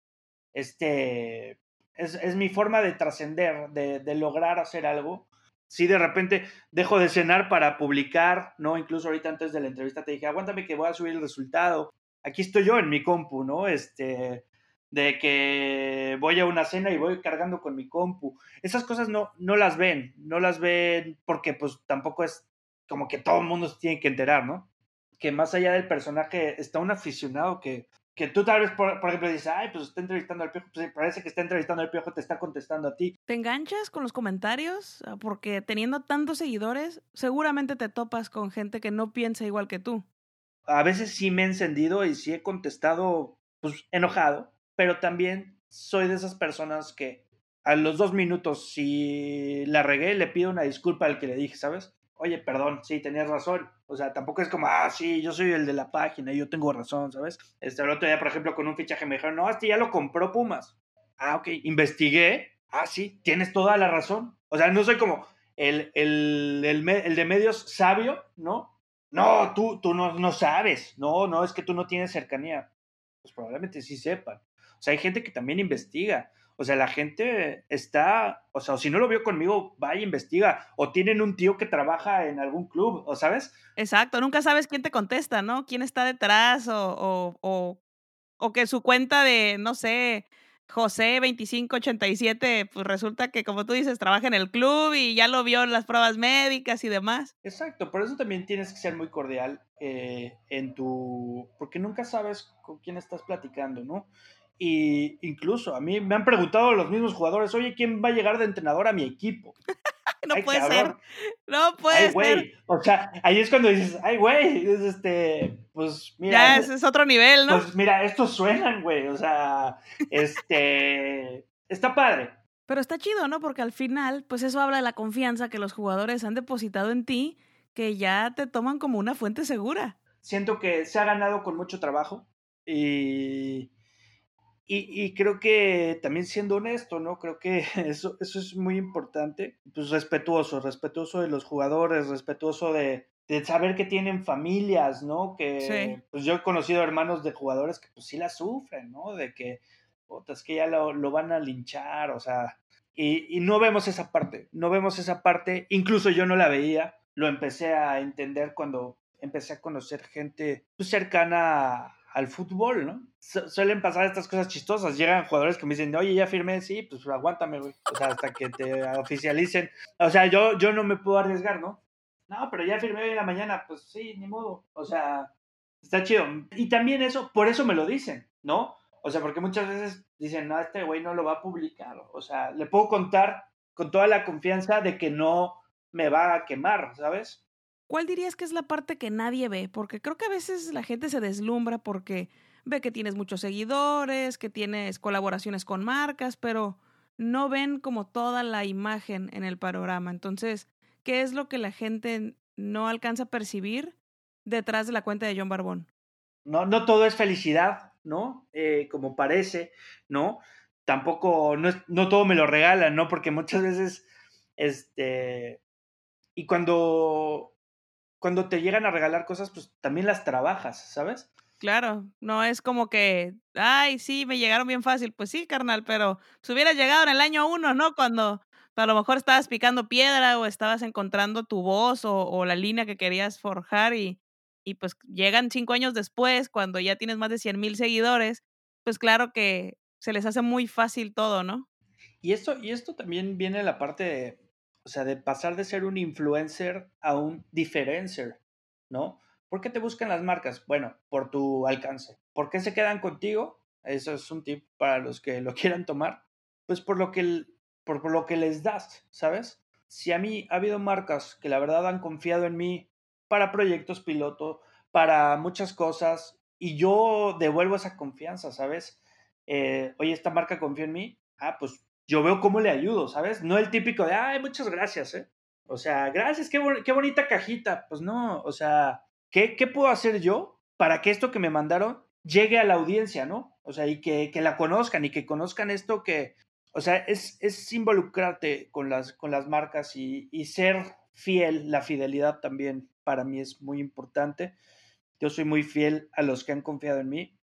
Speaker 2: es mi forma de trascender, de lograr hacer algo. Si de repente dejo de cenar para publicar, ¿no? Incluso ahorita antes de la entrevista te dije, aguántame que voy a subir el resultado. Aquí estoy yo en mi compu, ¿no? De que voy a una cena y voy cargando con mi compu. Esas cosas no las ven, no las ven porque pues tampoco es como que todo el mundo se tiene que enterar, ¿no? Que más allá del personaje está un aficionado que tú tal vez, por ejemplo, dices, ay, pues está entrevistando al Piojo, pues sí, parece que está entrevistando al Piojo, te está contestando a ti.
Speaker 1: ¿Te enganchas con los comentarios? Porque teniendo tantos seguidores, seguramente te topas con gente que no piensa igual que tú.
Speaker 2: A veces sí me he encendido y sí he contestado, pues, enojado, pero también soy de esas personas que a los 2 minutos, si la regué, le pido una disculpa al que le dije, ¿sabes? Oye, perdón, sí, tenías razón. O sea, tampoco es como, sí, yo soy el de la página, yo tengo razón, ¿sabes? El otro día, por ejemplo, con un fichaje me dijeron, no, ya lo compró Pumas. Ok, investigué. Sí, tienes toda la razón. O sea, no soy como el de medios sabio, ¿no? No, tú no sabes. No, es que tú no tienes cercanía. Pues probablemente sí sepan. O sea, hay gente que también investiga. O sea, la gente está, o sea, o si no lo vio conmigo, vaya, investiga. O tienen un tío que trabaja en algún club, ¿o sabes?
Speaker 1: Exacto, nunca sabes quién te contesta, ¿no? Quién está detrás o que su cuenta de, no sé, José 2587, pues resulta que, como tú dices, trabaja en el club y ya lo vio en las pruebas médicas y demás.
Speaker 2: Exacto, por eso también tienes que ser muy cordial porque nunca sabes con quién estás platicando, ¿no? Y incluso a mí me han preguntado los mismos jugadores, oye, ¿quién va a llegar de entrenador a mi equipo?
Speaker 1: No
Speaker 2: Ay,
Speaker 1: puede ser,
Speaker 2: cabrón,
Speaker 1: no
Speaker 2: ay,
Speaker 1: puede ser.
Speaker 2: güey. O sea, ahí es cuando dices, ay, güey, pues mira,
Speaker 1: Ya ese es otro nivel, ¿no?
Speaker 2: pues mira, estos suenan, güey. O sea, está padre.
Speaker 1: Pero está chido, ¿no? Porque al final, pues eso habla de la confianza que los jugadores han depositado en ti, que ya te toman como una fuente segura.
Speaker 2: Siento que se ha ganado con mucho trabajo y, y creo que también siendo honesto, ¿no? Creo que eso es muy importante. Pues respetuoso de los jugadores, respetuoso de saber que tienen familias, ¿no?
Speaker 1: Sí.
Speaker 2: Que pues yo he conocido hermanos de jugadores que pues sí la sufren, ¿no? De que, puta, es que ya lo van a linchar, o sea, y no vemos esa parte, no vemos esa parte, incluso yo no la veía, lo empecé a entender cuando empecé a conocer gente pues, cercana al fútbol, ¿no? Suelen pasar estas cosas chistosas. Llegan jugadores que me dicen, oye, ya firmé, sí, pues aguántame, güey. O sea, hasta que te oficialicen. O sea, yo no me puedo arriesgar, ¿no? No, pero ya firmé hoy en la mañana, pues sí, ni modo. O sea, está chido. Y también eso, por eso me lo dicen, ¿no? O sea, porque muchas veces dicen, no, este güey no lo va a publicar. O sea, le puedo contar con toda la confianza de que no me va a quemar, ¿sabes?
Speaker 1: ¿Cuál dirías que es la parte que nadie ve? Porque creo que a veces la gente se deslumbra porque ve que tienes muchos seguidores, que tienes colaboraciones con marcas, pero no ven como toda la imagen en el panorama. Entonces, ¿qué es lo que la gente no alcanza a percibir detrás de la cuenta de John Barbón?
Speaker 2: No, no todo es felicidad, ¿no? Como parece, ¿no? Tampoco, no todo me lo regalan, ¿no? Porque muchas veces, este, y cuando te llegan a regalar cosas, pues también las trabajas, ¿sabes?
Speaker 1: Claro, no es como que, ay, sí, me llegaron bien fácil. Pues sí, carnal, pero si hubieras llegado en el año uno, ¿no? Cuando a lo mejor estabas picando piedra o estabas encontrando tu voz o la línea que querías forjar y pues llegan 5 años después, cuando ya tienes más de 100,000 seguidores, pues claro que se les hace muy fácil todo, ¿no?
Speaker 2: Y esto también viene la parte de, o sea, de pasar de ser un influencer a un differencer, ¿no? ¿Por qué te buscan las marcas? Bueno, por tu alcance. ¿Por qué se quedan contigo? Eso es un tip para los que lo quieran tomar. Pues por lo que les das, ¿sabes? Si a mí ha habido marcas que la verdad han confiado en mí para proyectos piloto, para muchas cosas, y yo devuelvo esa confianza, ¿sabes? Oye, esta marca confió en mí. Ah, pues yo veo cómo le ayudo, ¿sabes? No el típico de, ay, muchas gracias, ¿eh? O sea, gracias, qué bonita cajita. Pues no, o sea, ¿qué puedo hacer yo para que esto que me mandaron llegue a la audiencia, ¿no? O sea, y que la conozcan y que conozcan esto que, o sea, es involucrarte con las marcas y ser fiel, la fidelidad también para mí es muy importante. Yo soy muy fiel a los que han confiado en mí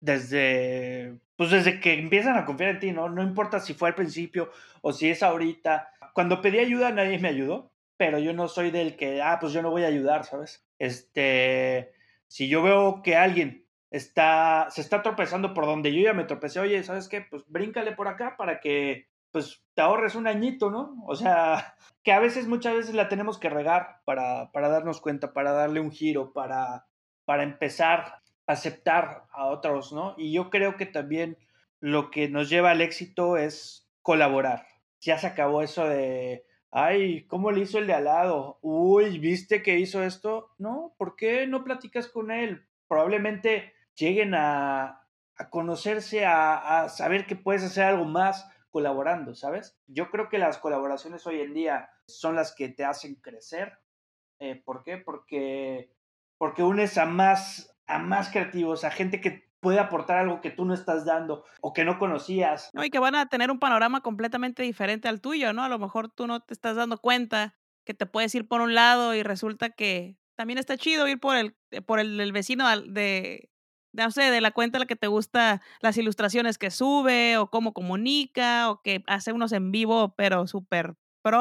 Speaker 2: desde que empiezan a confiar en ti, ¿no? No importa si fue al principio o si es ahorita. Cuando pedí ayuda nadie me ayudó, pero yo no soy del que, pues yo no voy a ayudar, ¿sabes? Si yo veo que alguien se está tropezando por donde yo ya me tropecé, oye, ¿sabes qué? Pues bríncale por acá para que, pues, te ahorres un añito, ¿no? O sea, que muchas veces la tenemos que regar para darnos cuenta, para darle un giro, para empezar aceptar a otros, ¿no? Y yo creo que también lo que nos lleva al éxito es colaborar. Ya se acabó eso de, ay, ¿cómo le hizo el de al lado? Uy, ¿viste que hizo esto? No, ¿por qué no platicas con él? Probablemente lleguen a conocerse, a saber que puedes hacer algo más colaborando, ¿sabes? Yo creo que las colaboraciones hoy en día son las que te hacen crecer. ¿Por qué? Porque unes a más creativos, a gente que puede aportar algo que tú no estás dando o que no conocías.
Speaker 1: No, y que van a tener un panorama completamente diferente al tuyo, ¿no? A lo mejor tú no te estás dando cuenta que te puedes ir por un lado y resulta que también está chido ir por el vecino no sé, de la cuenta a la que te gusta las ilustraciones que sube o cómo comunica o que hace unos en vivo, pero súper pro.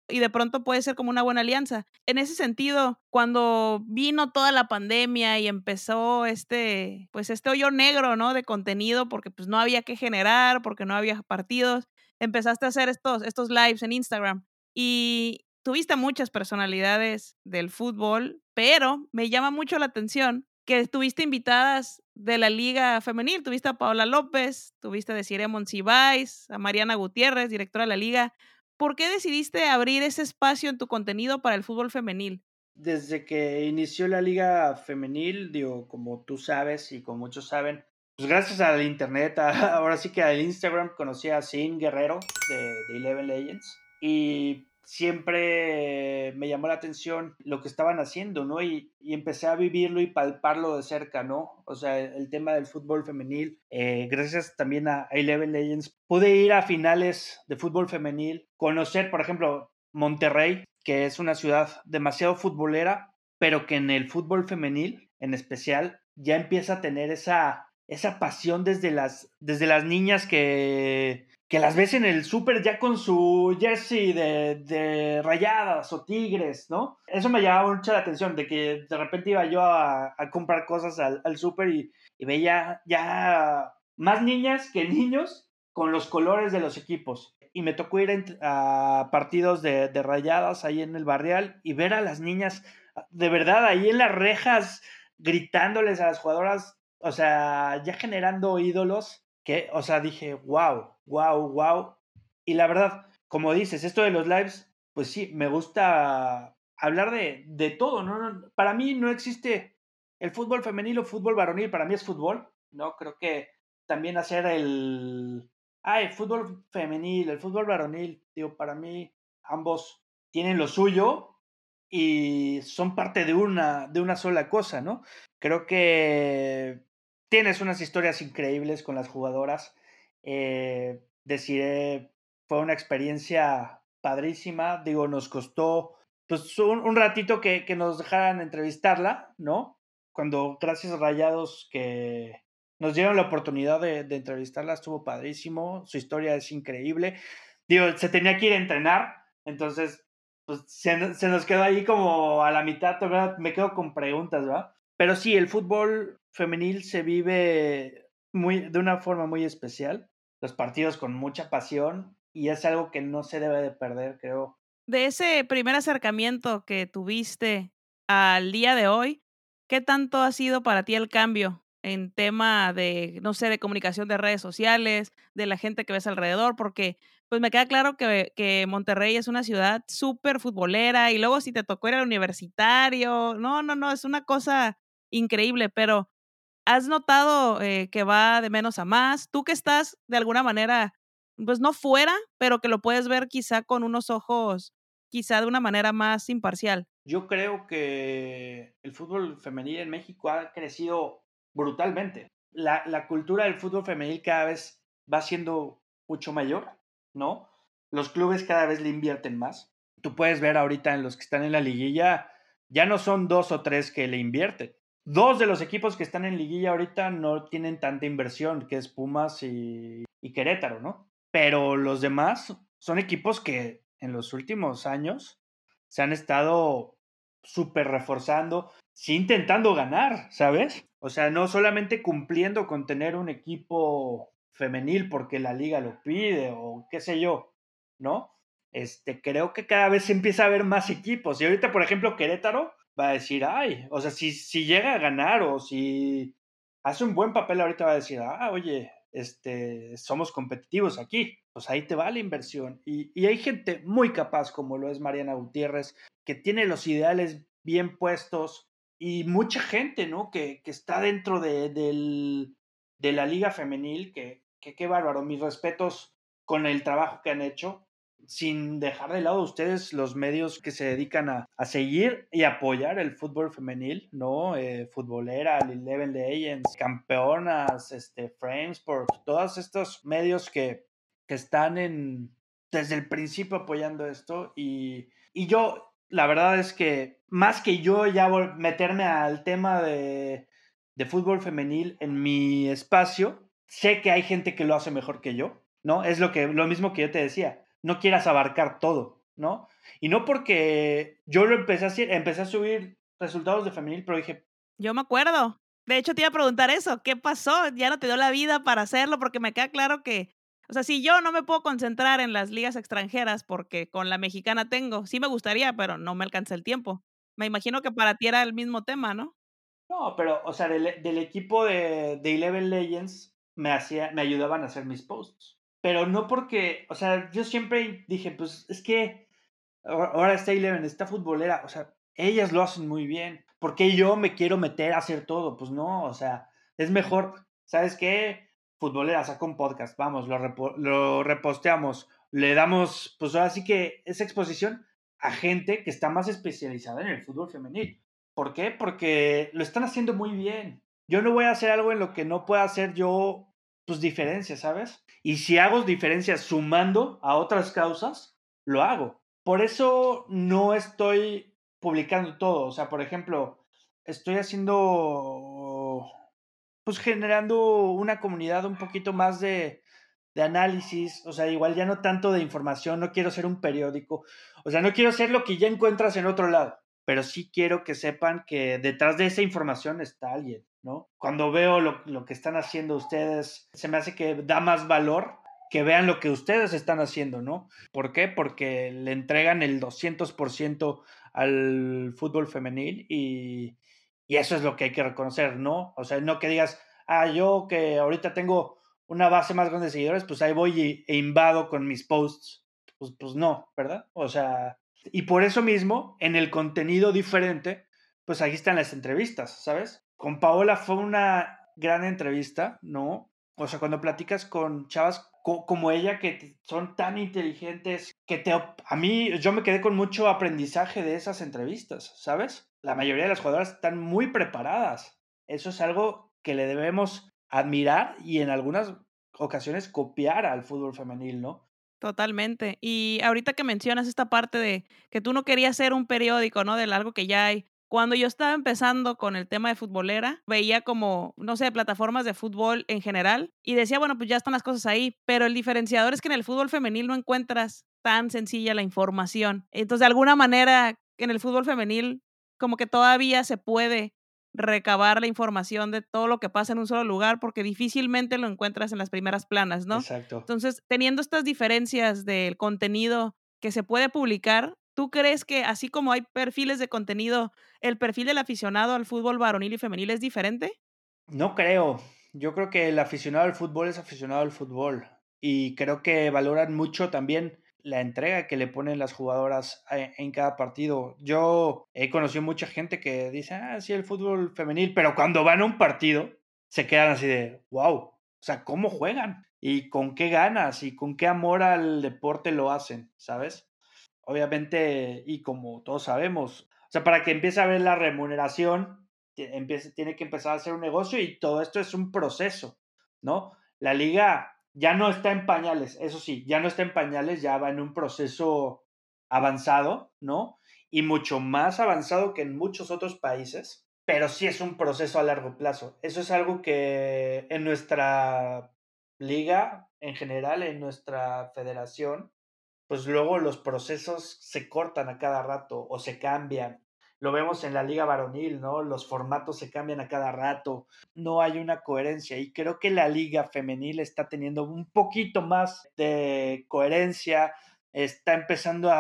Speaker 1: y de pronto puede ser como una buena alianza. En ese sentido, cuando vino toda la pandemia y empezó pues este hoyo negro, ¿no? De contenido, porque pues no había que generar, porque no había partidos, empezaste a hacer estos lives en Instagram y tuviste muchas personalidades del fútbol, pero me llama mucho la atención que tuviste invitadas de la liga femenil. Tuviste a Paola López, tuviste a Desiree Monsiváis, a Mariana Gutiérrez, directora de la liga. ¿Por qué decidiste abrir ese espacio en tu contenido para el fútbol femenil?
Speaker 2: Desde que inició la liga femenil, digo, como tú sabes y como muchos saben, pues gracias al internet, ahora sí que al Instagram, conocí a Sin Guerrero de Eleven Legends y siempre me llamó la atención lo que estaban haciendo, ¿no? Y empecé a vivirlo y palparlo de cerca, ¿no? O sea, el tema del fútbol femenil, gracias también a Eleven Legends, pude ir a finales de fútbol femenil, conocer, por ejemplo, Monterrey, que es una ciudad demasiado futbolera, pero que en el fútbol femenil, en especial, ya empieza a tener esa pasión desde las niñas que las ves en el súper ya con su jersey de Rayadas o Tigres, ¿no? Eso me llamaba mucho la atención, de que de repente iba yo a comprar cosas al súper y veía ya más niñas que niños con los colores de los equipos. Y me tocó ir a partidos de Rayadas ahí en el Barrial y ver a las niñas de verdad ahí en las rejas gritándoles a las jugadoras, o sea, ya generando ídolos que, o sea, dije, wow, wow, wow. Y la verdad, como dices, esto de los lives, pues sí, me gusta hablar de todo, ¿no? Para mí no existe el fútbol femenil o fútbol varonil, para mí es fútbol, ¿no? Creo que también hacer el fútbol femenil, el fútbol varonil, digo, para mí ambos tienen lo suyo y son parte de una sola cosa, ¿no? Creo que tienes unas historias increíbles con las jugadoras. Desiree fue una experiencia padrísima. Digo, nos costó pues un ratito que nos dejaran entrevistarla, ¿no? Cuando gracias a Rayados que nos dieron la oportunidad de entrevistarla, estuvo padrísimo. Su historia es increíble. Digo, se tenía que ir a entrenar, entonces pues se nos quedó ahí como a la mitad, ¿verdad? Me quedo con preguntas, ¿verdad? Pero sí, el fútbol femenil se vive de una forma muy especial, los partidos con mucha pasión y es algo que no se debe de perder, creo.
Speaker 1: De ese primer acercamiento que tuviste al día de hoy, ¿qué tanto ha sido para ti el cambio en tema de, no sé, de comunicación de redes sociales, de la gente que ves alrededor? Porque pues me queda claro que Monterrey es una ciudad súper futbolera y luego si te tocó ir al universitario, no, no, no, es una cosa increíble, pero ¿has notado, que va de menos a más? Tú que estás de alguna manera, pues no fuera, pero que lo puedes ver quizá con unos ojos, quizá de una manera más imparcial.
Speaker 2: Yo creo que el fútbol femenil en México ha crecido brutalmente. La cultura del fútbol femenil cada vez va siendo mucho mayor, ¿no? Los clubes cada vez le invierten más. Tú puedes ver ahorita en los que están en la liguilla, ya no son dos o tres que le invierten. Dos de los equipos que están en liguilla ahorita no tienen tanta inversión, que es Pumas y Querétaro, ¿no? Pero los demás son equipos que en los últimos años se han estado súper reforzando, sí intentando ganar, ¿sabes? O sea, no solamente cumpliendo con tener un equipo femenil porque la liga lo pide o qué sé yo, ¿no? Creo que cada vez se empieza a ver más equipos. Y ahorita, por ejemplo, Querétaro va a decir, ay, o sea, si llega a ganar o si hace un buen papel ahorita va a decir, oye, somos competitivos aquí, pues ahí te va la inversión. Y hay gente muy capaz, como lo es Mariana Gutiérrez, que tiene los ideales bien puestos y mucha gente, ¿no? Que está dentro de la liga femenil, que qué bárbaro, mis respetos con el trabajo que han hecho, sin dejar de lado ustedes los medios que se dedican a seguir y apoyar el fútbol femenil, ¿no? Futbolera, Eleven Legends, Campeonas, Frames, por todos estos medios que están desde el principio apoyando esto y yo, la verdad es que más que yo ya meterme al tema de fútbol femenil en mi espacio, sé que hay gente que lo hace mejor que yo, ¿no? Es lo mismo que yo te decía, no quieras abarcar todo, ¿no? Y no porque yo lo empecé a hacer, empecé a subir resultados de femenil, pero dije,
Speaker 1: Yo me acuerdo. De hecho, te iba a preguntar eso, ¿qué pasó? ¿Ya no te dio la vida para hacerlo? Porque me queda claro que, o sea, si yo no me puedo concentrar en las ligas extranjeras porque con la mexicana tengo, sí me gustaría, pero no me alcanza el tiempo. Me imagino que para ti era el mismo tema, ¿no?
Speaker 2: no, pero, o sea, del equipo de Eleven Legends me ayudaban a hacer mis posts. Pero no porque, o sea, yo siempre dije, pues es que ahora está Eleven, está futbolera, o sea, ellas lo hacen muy bien. ¿Por qué yo me quiero meter a hacer todo? Pues no, o sea, es mejor, ¿sabes qué? Futbolera saca un podcast, vamos, lo reposteamos, le damos, pues ahora sí que esa exposición a gente que está más especializada en el fútbol femenil. ¿Por qué? Porque lo están haciendo muy bien. Yo no voy a hacer algo en lo que no pueda hacer yo, pues, diferencias, ¿sabes? Y si hago diferencias sumando a otras causas, lo hago. Por eso no estoy publicando todo. O sea, por ejemplo, estoy haciendo, pues generando una comunidad un poquito más de análisis, o sea, igual ya no tanto de información, no quiero ser un periódico, o sea, no quiero ser lo que ya encuentras en otro lado, pero sí quiero que sepan que detrás de esa información está alguien, ¿no? Cuando veo lo que están haciendo ustedes, se me hace que da más valor que vean lo que ustedes están haciendo, ¿no? ¿Por qué? Porque le entregan el 200% al fútbol femenil y eso es lo que hay que reconocer, ¿no? O sea, no que digas, yo que ahorita tengo una base más grande de seguidores, pues ahí voy e invado con mis posts. Pues no, ¿verdad? O sea, y por eso mismo, en el contenido diferente, pues aquí están las entrevistas, ¿sabes? Con Paola fue una gran entrevista, ¿no? O sea, cuando platicas con chavas como ella que son tan inteligentes, a mí, yo me quedé con mucho aprendizaje de esas entrevistas, ¿sabes? La mayoría de las jugadoras están muy preparadas. Eso es algo que le debemos admirar y en algunas ocasiones copiar al fútbol femenil, ¿no?
Speaker 1: Totalmente. Y ahorita que mencionas esta parte de que tú no querías ser un periódico, ¿no? De algo que ya hay. Cuando yo estaba empezando con el tema de futbolera, veía como, no sé, plataformas de fútbol en general y decía, bueno, pues ya están las cosas ahí, pero el diferenciador es que en el fútbol femenil no encuentras tan sencilla la información. Entonces, de alguna manera, en el fútbol femenil, como que todavía se puede recabar la información de todo lo que pasa en un solo lugar porque difícilmente lo encuentras en las primeras planas, ¿no?
Speaker 2: Exacto.
Speaker 1: Entonces, teniendo estas diferencias del contenido que se puede publicar, ¿tú crees que así como hay perfiles de contenido, el perfil del aficionado al fútbol varonil y femenil es diferente?
Speaker 2: No creo. Yo creo que el aficionado al fútbol es aficionado al fútbol. Y creo que valoran mucho también la entrega que le ponen las jugadoras en cada partido. Yo he conocido mucha gente que dice, sí, el fútbol femenil, pero cuando van a un partido se quedan así de, wow, o sea, ¿cómo juegan? ¿Y con qué ganas? ¿Y con qué amor al deporte lo hacen? ¿Sabes? Obviamente, y como todos sabemos, o sea, para que empiece a ver la remuneración, tiene que empezar a hacer un negocio y todo esto es un proceso, ¿no? La liga ya no está en pañales, eso sí, ya no está en pañales, ya va en un proceso avanzado, ¿no? Y mucho más avanzado que en muchos otros países, pero sí es un proceso a largo plazo. Eso es algo que en nuestra liga, en general, en nuestra federación, pues luego los procesos se cortan a cada rato o se cambian. Lo vemos en la liga varonil, ¿no? Los formatos se cambian a cada rato. No hay una coherencia y creo que la liga femenil está teniendo un poquito más de coherencia, está empezando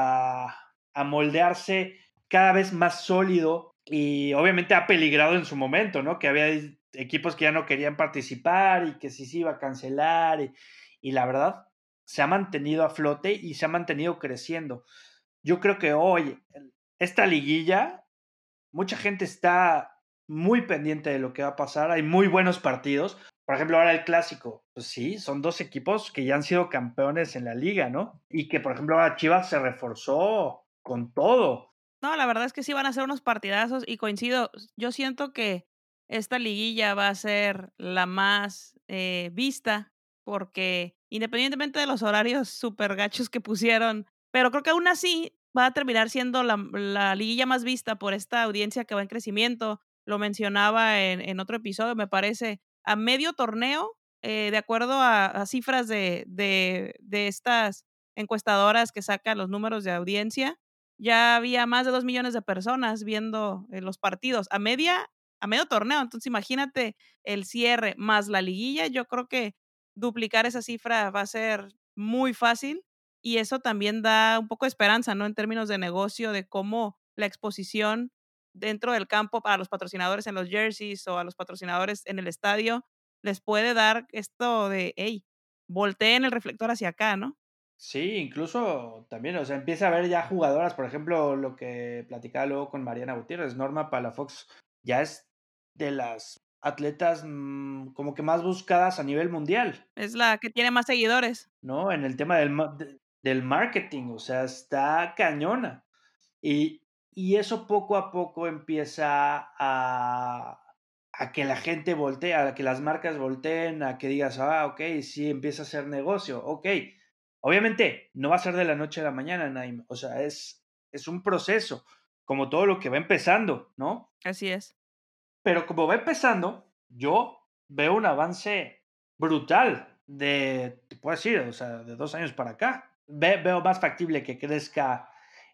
Speaker 2: a moldearse cada vez más sólido y obviamente ha peligrado en su momento, ¿no? Que había equipos que ya no querían participar y que sí se iba a cancelar y la verdad se ha mantenido a flote y se ha mantenido creciendo. Yo creo que hoy, esta liguilla, mucha gente está muy pendiente de lo que va a pasar. Hay muy buenos partidos. Por ejemplo, ahora el clásico. Pues sí, son dos equipos que ya han sido campeones en la liga, ¿no? Y que, por ejemplo, ahora Chivas se reforzó con todo.
Speaker 1: No, la verdad es que sí van a ser unos partidazos y coincido, yo siento que esta liguilla va a ser la más vista porque independientemente de los horarios super gachos que pusieron, pero creo que aún así va a terminar siendo la liguilla más vista por esta audiencia que va en crecimiento. Lo mencionaba en otro episodio, me parece, a medio torneo, de acuerdo a cifras de estas encuestadoras que sacan los números de audiencia, ya había más de 2 millones de personas viendo los partidos a medio torneo. Entonces, imagínate el cierre más la liguilla. Yo creo que duplicar esa cifra va a ser muy fácil y eso también da un poco de esperanza, ¿no? En términos de negocio, de cómo la exposición dentro del campo para los patrocinadores en los jerseys o a los patrocinadores en el estadio les puede dar esto de, hey, volteen el reflector hacia acá, ¿no?
Speaker 2: Sí, incluso también, o sea, empieza a haber ya jugadoras, por ejemplo, lo que platicaba luego con Mariana Gutiérrez, Norma Palafox, ya es de las atletas como que más buscadas a nivel mundial,
Speaker 1: Es la que tiene más seguidores.
Speaker 2: ¿no? En el tema del marketing, o sea, está cañona. Y, y eso poco a poco empieza a que la gente voltee, a que las marcas volteen, a que digas, ah, ok, sí, empieza a ser negocio, ok. Obviamente, no va a ser de la noche a la mañana, Naim. O sea, es un proceso, como todo lo que va empezando, ¿no?
Speaker 1: Así es.
Speaker 2: Pero como va empezando, yo veo un avance brutal te puedo decir, o sea, de 2 años para acá. Veo más factible que crezca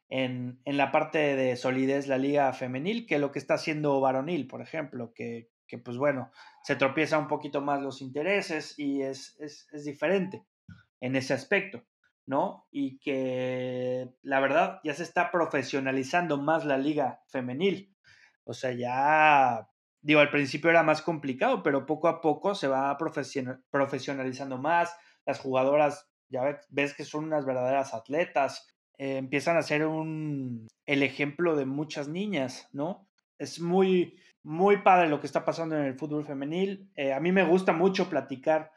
Speaker 2: en la parte de solidez la liga femenil que lo que está haciendo varonil, por ejemplo, que pues bueno, se tropieza un poquito más los intereses y es diferente en ese aspecto, ¿no? Y que la verdad ya se está profesionalizando más la liga femenil. O sea, ya, digo, al principio era más complicado, pero poco a poco se va profesionalizando más. Las jugadoras, ya ves que son unas verdaderas atletas, empiezan a ser el ejemplo de muchas niñas, ¿no? Es muy, muy padre lo que está pasando en el fútbol femenil. A mí me gusta mucho platicar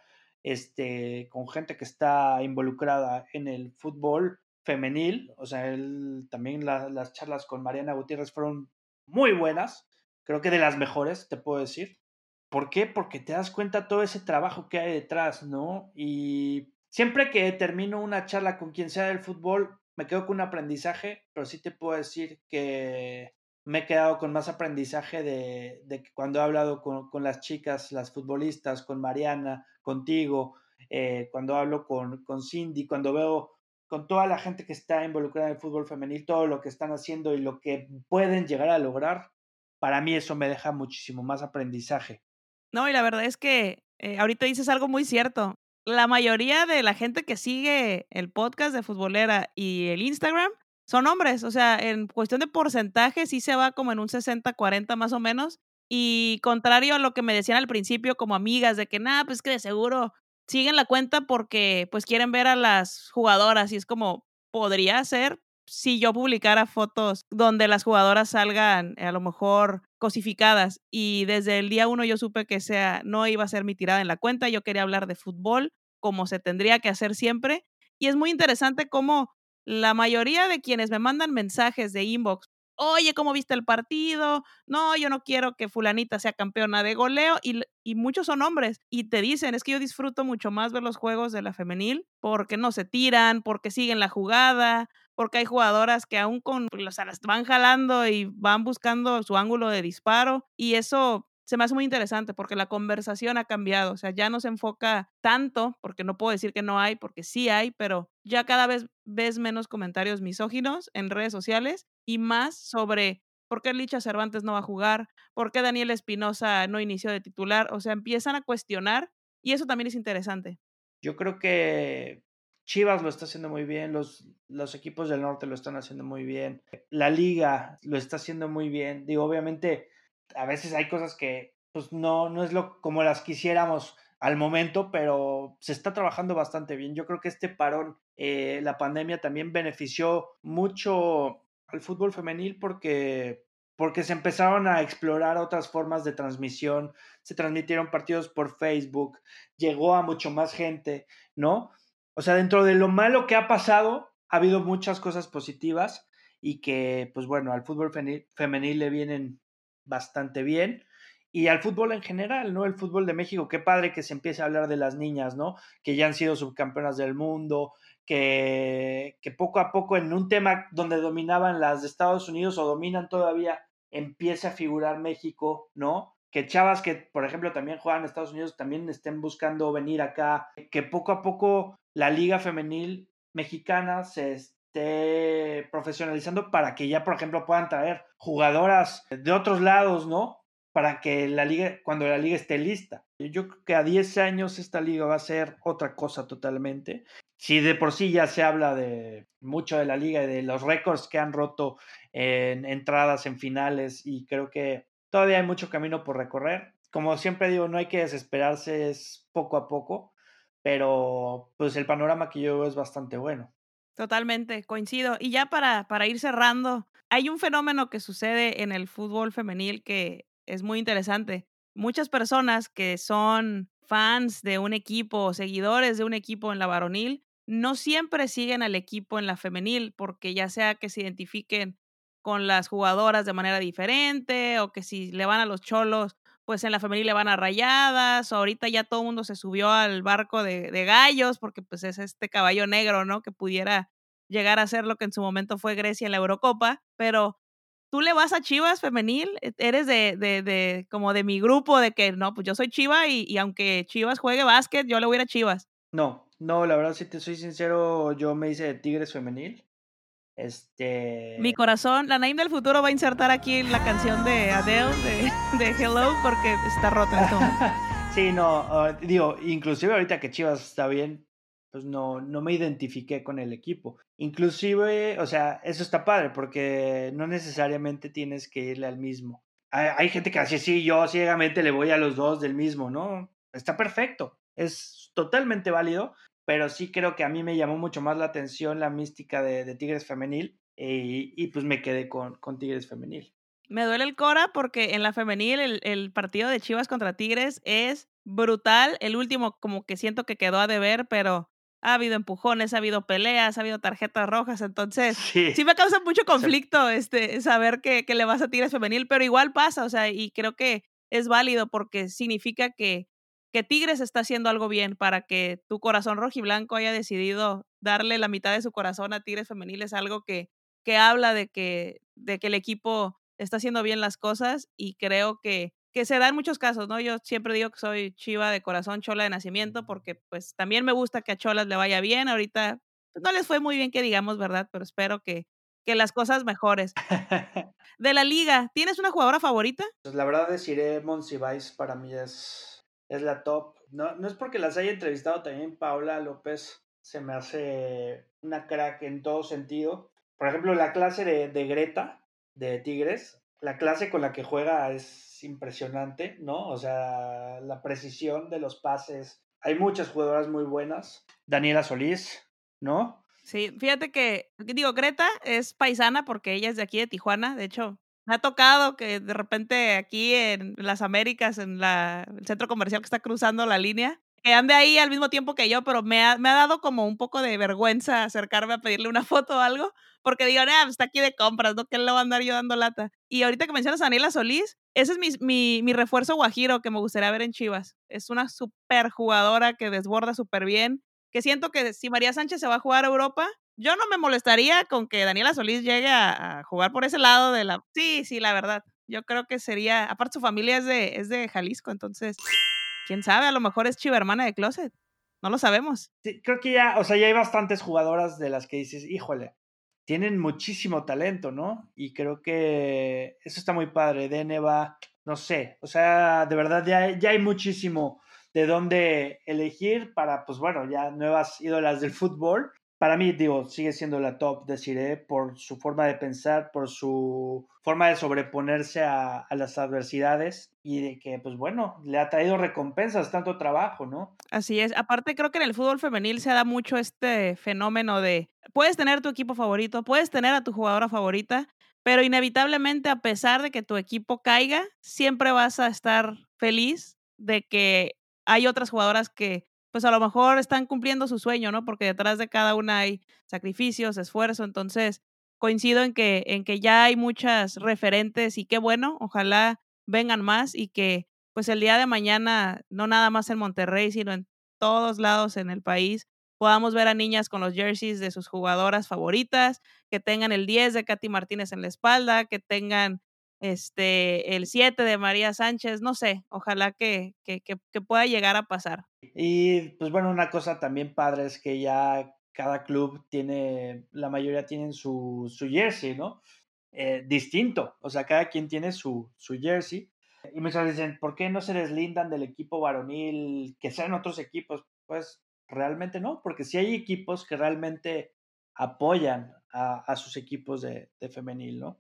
Speaker 2: con gente que está involucrada en el fútbol femenil. O sea, también las charlas con Mariana Gutiérrez fueron muy buenas, creo que de las mejores, te puedo decir. ¿Por qué? Porque te das cuenta todo ese trabajo que hay detrás, ¿no? Y siempre que termino una charla con quien sea del fútbol, me quedo con un aprendizaje, pero sí te puedo decir que me he quedado con más aprendizaje de que cuando he hablado con las chicas, las futbolistas, con Mariana, contigo, cuando hablo con Cindy, cuando veo con toda la gente que está involucrada en el fútbol femenil, todo lo que están haciendo y lo que pueden llegar a lograr, para mí eso me deja muchísimo más aprendizaje.
Speaker 1: No, y la verdad es que ahorita dices algo muy cierto. La mayoría de la gente que sigue el podcast de Futbolera y el Instagram son hombres. O sea, en cuestión de porcentaje sí se va como en un 60-40 más o menos. Y contrario a lo que me decían al principio como amigas de que, nada, pues que de seguro siguen la cuenta porque pues quieren ver a las jugadoras y es como, podría ser si yo publicara fotos donde las jugadoras salgan a lo mejor cosificadas y desde el día uno yo supe que no iba a ser mi tirada en la cuenta, yo quería hablar de fútbol como se tendría que hacer siempre y es muy interesante cómo la mayoría de quienes me mandan mensajes de inbox, oye, ¿cómo viste el partido? No, yo no quiero que fulanita sea campeona de goleo y muchos son hombres y te dicen, es que yo disfruto mucho más ver los juegos de la femenil porque no se tiran, porque siguen la jugada, porque hay jugadoras que aún o sea, las van jalando y van buscando su ángulo de disparo, y eso se me hace muy interesante porque la conversación ha cambiado, o sea, ya no se enfoca tanto, porque no puedo decir que no hay, porque sí hay, pero ya cada vez ves menos comentarios misóginos en redes sociales y más sobre por qué Licha Cervantes no va a jugar, por qué Daniel Espinosa no inició de titular, o sea, empiezan a cuestionar y eso también es interesante.
Speaker 2: Yo creo que Chivas lo está haciendo muy bien, los equipos del norte lo están haciendo muy bien, la liga lo está haciendo muy bien. Digo, obviamente, a veces hay cosas que pues no es como las quisiéramos al momento, pero se está trabajando bastante bien. Yo creo que este parón, la pandemia también benefició mucho al fútbol femenil porque se empezaron a explorar otras formas de transmisión, se transmitieron partidos por Facebook, llegó a mucho más gente, ¿no? O sea, dentro de lo malo que ha pasado, ha habido muchas cosas positivas y que, pues bueno, al fútbol femenil le vienen bastante bien. Y al fútbol en general, ¿no? El fútbol de México, qué padre que se empiece a hablar de las niñas, ¿no? Que ya han sido subcampeonas del mundo, que poco a poco en un tema donde dominaban las de Estados Unidos o dominan todavía, empieza a figurar México, ¿no? Que chavas que, por ejemplo, también juegan en Estados Unidos, también estén buscando venir acá, que poco a poco la liga femenil mexicana se esté profesionalizando para que ya, por ejemplo, puedan traer jugadoras de otros lados, ¿no? Para que la liga, cuando la liga esté lista. Yo creo que a 10 años esta liga va a ser otra cosa totalmente. Si de por sí ya se habla de mucho de la liga y de los récords que han roto en entradas en finales, y creo que todavía hay mucho camino por recorrer. Como siempre digo, no hay que desesperarse, es poco a poco, pero pues el panorama que yo veo es bastante bueno.
Speaker 1: Totalmente, coincido. Y ya para ir cerrando, hay un fenómeno que sucede en el fútbol femenil que es muy interesante. Muchas personas que son fans de un equipo o seguidores de un equipo en la varonil, no siempre siguen al equipo en la femenil, porque ya sea que se identifiquen con las jugadoras de manera diferente o que si le van a los Cholos, pues en la femenil le van a Rayadas, o ahorita ya todo el mundo se subió al barco de Gallos, porque pues es este caballo negro, ¿no? Que pudiera llegar a ser lo que en su momento fue Grecia en la Eurocopa, pero tú le vas a Chivas femenil, eres de como de mi grupo, de que no, pues yo soy Chiva y aunque Chivas juegue básquet, yo le voy a ir a Chivas.
Speaker 2: No, no, la verdad, si te soy sincero, yo me hice de Tigres femenil.
Speaker 1: Mi
Speaker 2: Este,
Speaker 1: corazón, la Naim del futuro va a insertar aquí la canción de Adele, de Hello, porque está rota en este momento.
Speaker 2: sí, no, digo, inclusive ahorita que Chivas está bien, pues no, no me identifiqué con el equipo. Inclusive, o sea, eso está padre porque no necesariamente tienes que irle al mismo. Hay gente que así, sí, yo ciegamente le voy a los dos del mismo, ¿no? Está perfecto, es totalmente válido, pero sí creo que a mí me llamó mucho más la atención la mística de Tigres femenil y pues me quedé con Tigres femenil.
Speaker 1: Me duele el cora porque en la femenil el partido de Chivas contra Tigres es brutal. El último como que siento que quedó a deber, pero ha habido empujones, ha habido peleas, ha habido tarjetas rojas, entonces
Speaker 2: Sí,
Speaker 1: sí me causa mucho
Speaker 2: se-
Speaker 1: conflicto, saber que le vas a Tigres femenil, pero igual pasa, o sea, y creo que es válido porque significa que Tigres está haciendo algo bien para que tu corazón rojiblanco haya decidido darle la mitad de su corazón a Tigres femenil, es algo que habla de que el equipo está haciendo bien las cosas y creo que se da en muchos casos, ¿no? Yo siempre digo que soy Chiva de corazón, Chola de nacimiento, porque pues también me gusta que a Cholas le vaya bien. Ahorita pues, no les fue muy bien que digamos, ¿verdad? Pero espero que las cosas mejores. De la liga, ¿tienes una jugadora favorita?
Speaker 2: Pues la verdad deciré Monsiváis para mí es la top. No, no es porque las haya entrevistado también Paula López, se me hace una crack en todo sentido. Por ejemplo, la clase de Greta de Tigres, la clase con la que juega es impresionante, ¿no? O sea, la precisión de los pases. Hay muchas jugadoras muy buenas. Daniela Solís, ¿no?
Speaker 1: Sí, fíjate que, digo, Greta es paisana porque ella es de aquí de Tijuana. De hecho, me ha tocado que de repente aquí en las Américas, el centro comercial que está cruzando la línea, que ande ahí al mismo tiempo que yo, pero me ha dado como un poco de vergüenza acercarme a pedirle una foto o algo, porque digo, pues está aquí de compras, ¿no? ¿Qué le voy a andar yo dando lata? Y ahorita que mencionas a Daniela Solís, ese es mi refuerzo guajiro que me gustaría ver en Chivas. Es una súper jugadora que desborda súper bien, que siento que si María Sánchez se va a jugar a Europa, yo no me molestaría con que Daniela Solís llegue a jugar por ese lado de la... Sí, sí, la verdad. Yo creo que sería, aparte su familia es de Jalisco, entonces, quién sabe, a lo mejor es chiva hermana de closet. No lo sabemos.
Speaker 2: Sí, creo que ya, o sea, ya hay bastantes jugadoras de las que dices, híjole, tienen muchísimo talento, ¿no? Y creo que eso está muy padre. Deneva, no sé, o sea, de verdad ya hay muchísimo de dónde elegir para, pues bueno, ya nuevas ídolas del fútbol. Para mí, digo, sigue siendo la top, deciré, por su forma de pensar, por su forma de sobreponerse a las adversidades y de que, pues bueno, le ha traído recompensas, tanto trabajo, ¿no?
Speaker 1: Así es. Aparte, creo que en el fútbol femenil se da mucho este fenómeno de puedes tener tu equipo favorito, puedes tener a tu jugadora favorita, pero inevitablemente, a pesar de que tu equipo caiga, siempre vas a estar feliz de que hay otras jugadoras que, pues a lo mejor están cumpliendo su sueño, ¿no? Porque detrás de cada una hay sacrificios, esfuerzo. Entonces, coincido en que ya hay muchas referentes y qué bueno, ojalá vengan más y que pues el día de mañana, no nada más en Monterrey, sino en todos lados en el país, podamos ver a niñas con los jerseys de sus jugadoras favoritas, que tengan el 10 de Katy Martínez en la espalda, que tengan el 7 de María Sánchez, no sé, ojalá que pueda llegar a pasar.
Speaker 2: Y pues bueno, una cosa también padre es que ya cada club la mayoría tienen su jersey, ¿no? Distinto, o sea, cada quien tiene su jersey. Y muchas veces dicen, ¿por qué no se deslindan del equipo varonil, que sean otros equipos? Pues realmente no, porque sí hay equipos que realmente apoyan a sus equipos de femenil, ¿no?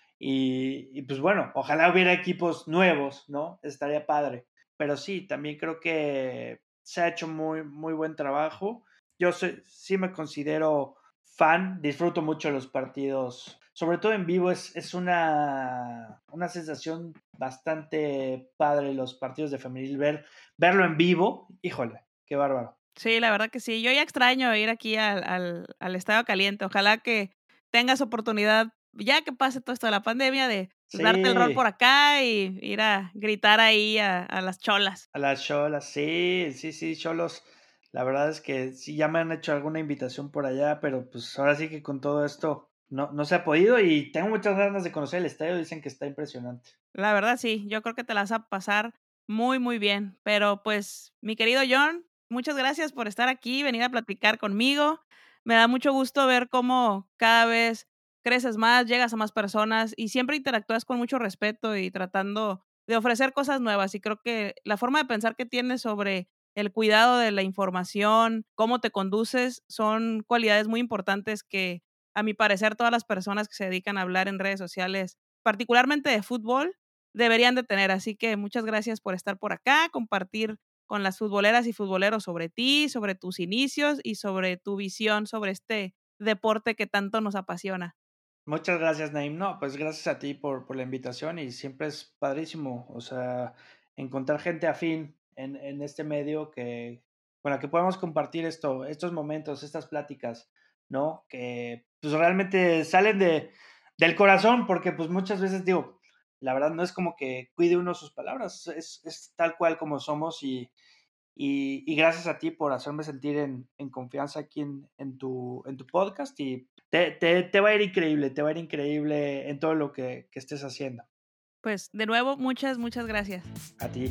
Speaker 2: Y pues bueno, ojalá hubiera equipos nuevos, ¿no? Estaría padre. Pero sí, también creo que se ha hecho muy, muy buen trabajo. Sí me considero fan, disfruto mucho los partidos, sobre todo en vivo, es una sensación bastante padre los partidos de femenil, verlo en vivo, híjole, qué bárbaro.
Speaker 1: Sí, la verdad que sí. Yo ya extraño ir aquí al Estadio Caliente. Ojalá que tengas oportunidad, ya que pase todo esto de la pandemia, de pues, darte el rol por
Speaker 2: Sí,
Speaker 1: acá y ir a gritar ahí a las cholas.
Speaker 2: a las cholas, sí, cholos. La verdad es que sí, ya me han hecho alguna invitación por allá, pero pues ahora sí que con todo esto no se ha podido y tengo muchas ganas de conocer el estadio, dicen que está impresionante.
Speaker 1: La verdad sí, yo creo que te la vas a pasar muy, muy bien. Pero pues, mi querido John, muchas gracias por estar aquí, venir a platicar conmigo. Me da mucho gusto ver cómo cada vez creces más, llegas a más personas y siempre interactúas con mucho respeto y tratando de ofrecer cosas nuevas. Y creo que la forma de pensar que tienes sobre el cuidado de la información, cómo te conduces, son cualidades muy importantes que, a mi parecer, todas las personas que se dedican a hablar en redes sociales, particularmente de fútbol, deberían de tener. Así que muchas gracias por estar por acá, compartir con las futboleras y futboleros sobre ti, sobre tus inicios y sobre tu visión sobre este deporte que tanto nos apasiona.
Speaker 2: Muchas gracias, Naim. No, pues gracias a ti por la invitación y siempre es padrísimo, o sea, encontrar gente afín en este medio con la que podamos compartir estos momentos, estas pláticas, ¿no? Que pues realmente salen del corazón, porque pues muchas veces digo, la verdad no es como que cuide uno sus palabras, es tal cual como somos y gracias a ti por hacerme sentir en confianza aquí en tu podcast y te va a ir increíble, te va a ir increíble en todo lo que estés haciendo.
Speaker 1: Pues de nuevo, muchas, muchas gracias.
Speaker 2: A ti.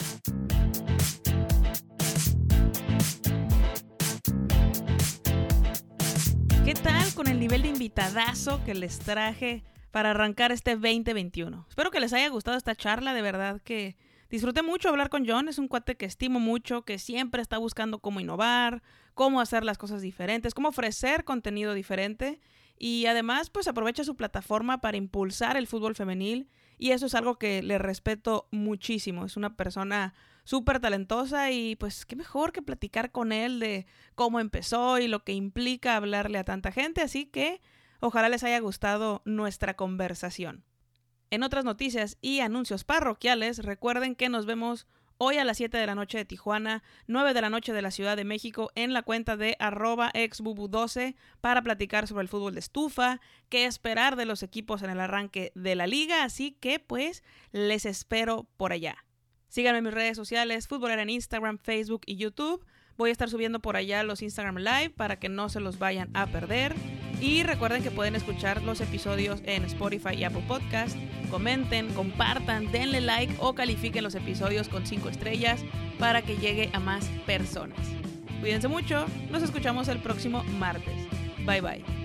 Speaker 1: ¿Qué tal con el nivel de invitadazo que les traje para arrancar este 2021? Espero que les haya gustado esta charla, de verdad que disfruté mucho hablar con John, es un cuate que estimo mucho, que siempre está buscando cómo innovar, cómo hacer las cosas diferentes, cómo ofrecer contenido diferente y además pues aprovecha su plataforma para impulsar el fútbol femenil y eso es algo que le respeto muchísimo. Es una persona súper talentosa y pues qué mejor que platicar con él de cómo empezó y lo que implica hablarle a tanta gente, así que ojalá les haya gustado nuestra conversación. En otras noticias y anuncios parroquiales, recuerden que nos vemos hoy a las 7 de la noche de Tijuana, 9 de la noche de la Ciudad de México en la cuenta de @exbubu12 para platicar sobre el fútbol de estufa, qué esperar de los equipos en el arranque de la liga, así que pues les espero por allá. Síganme en mis redes sociales, Futbolera en Instagram, Facebook y YouTube. Voy a estar subiendo por allá los Instagram Live para que no se los vayan a perder. Y recuerden que pueden escuchar los episodios en Spotify y Apple Podcast. Comenten, compartan, denle like o califiquen los episodios con 5 estrellas para que llegue a más personas. Cuídense mucho, nos escuchamos el próximo martes. Bye bye.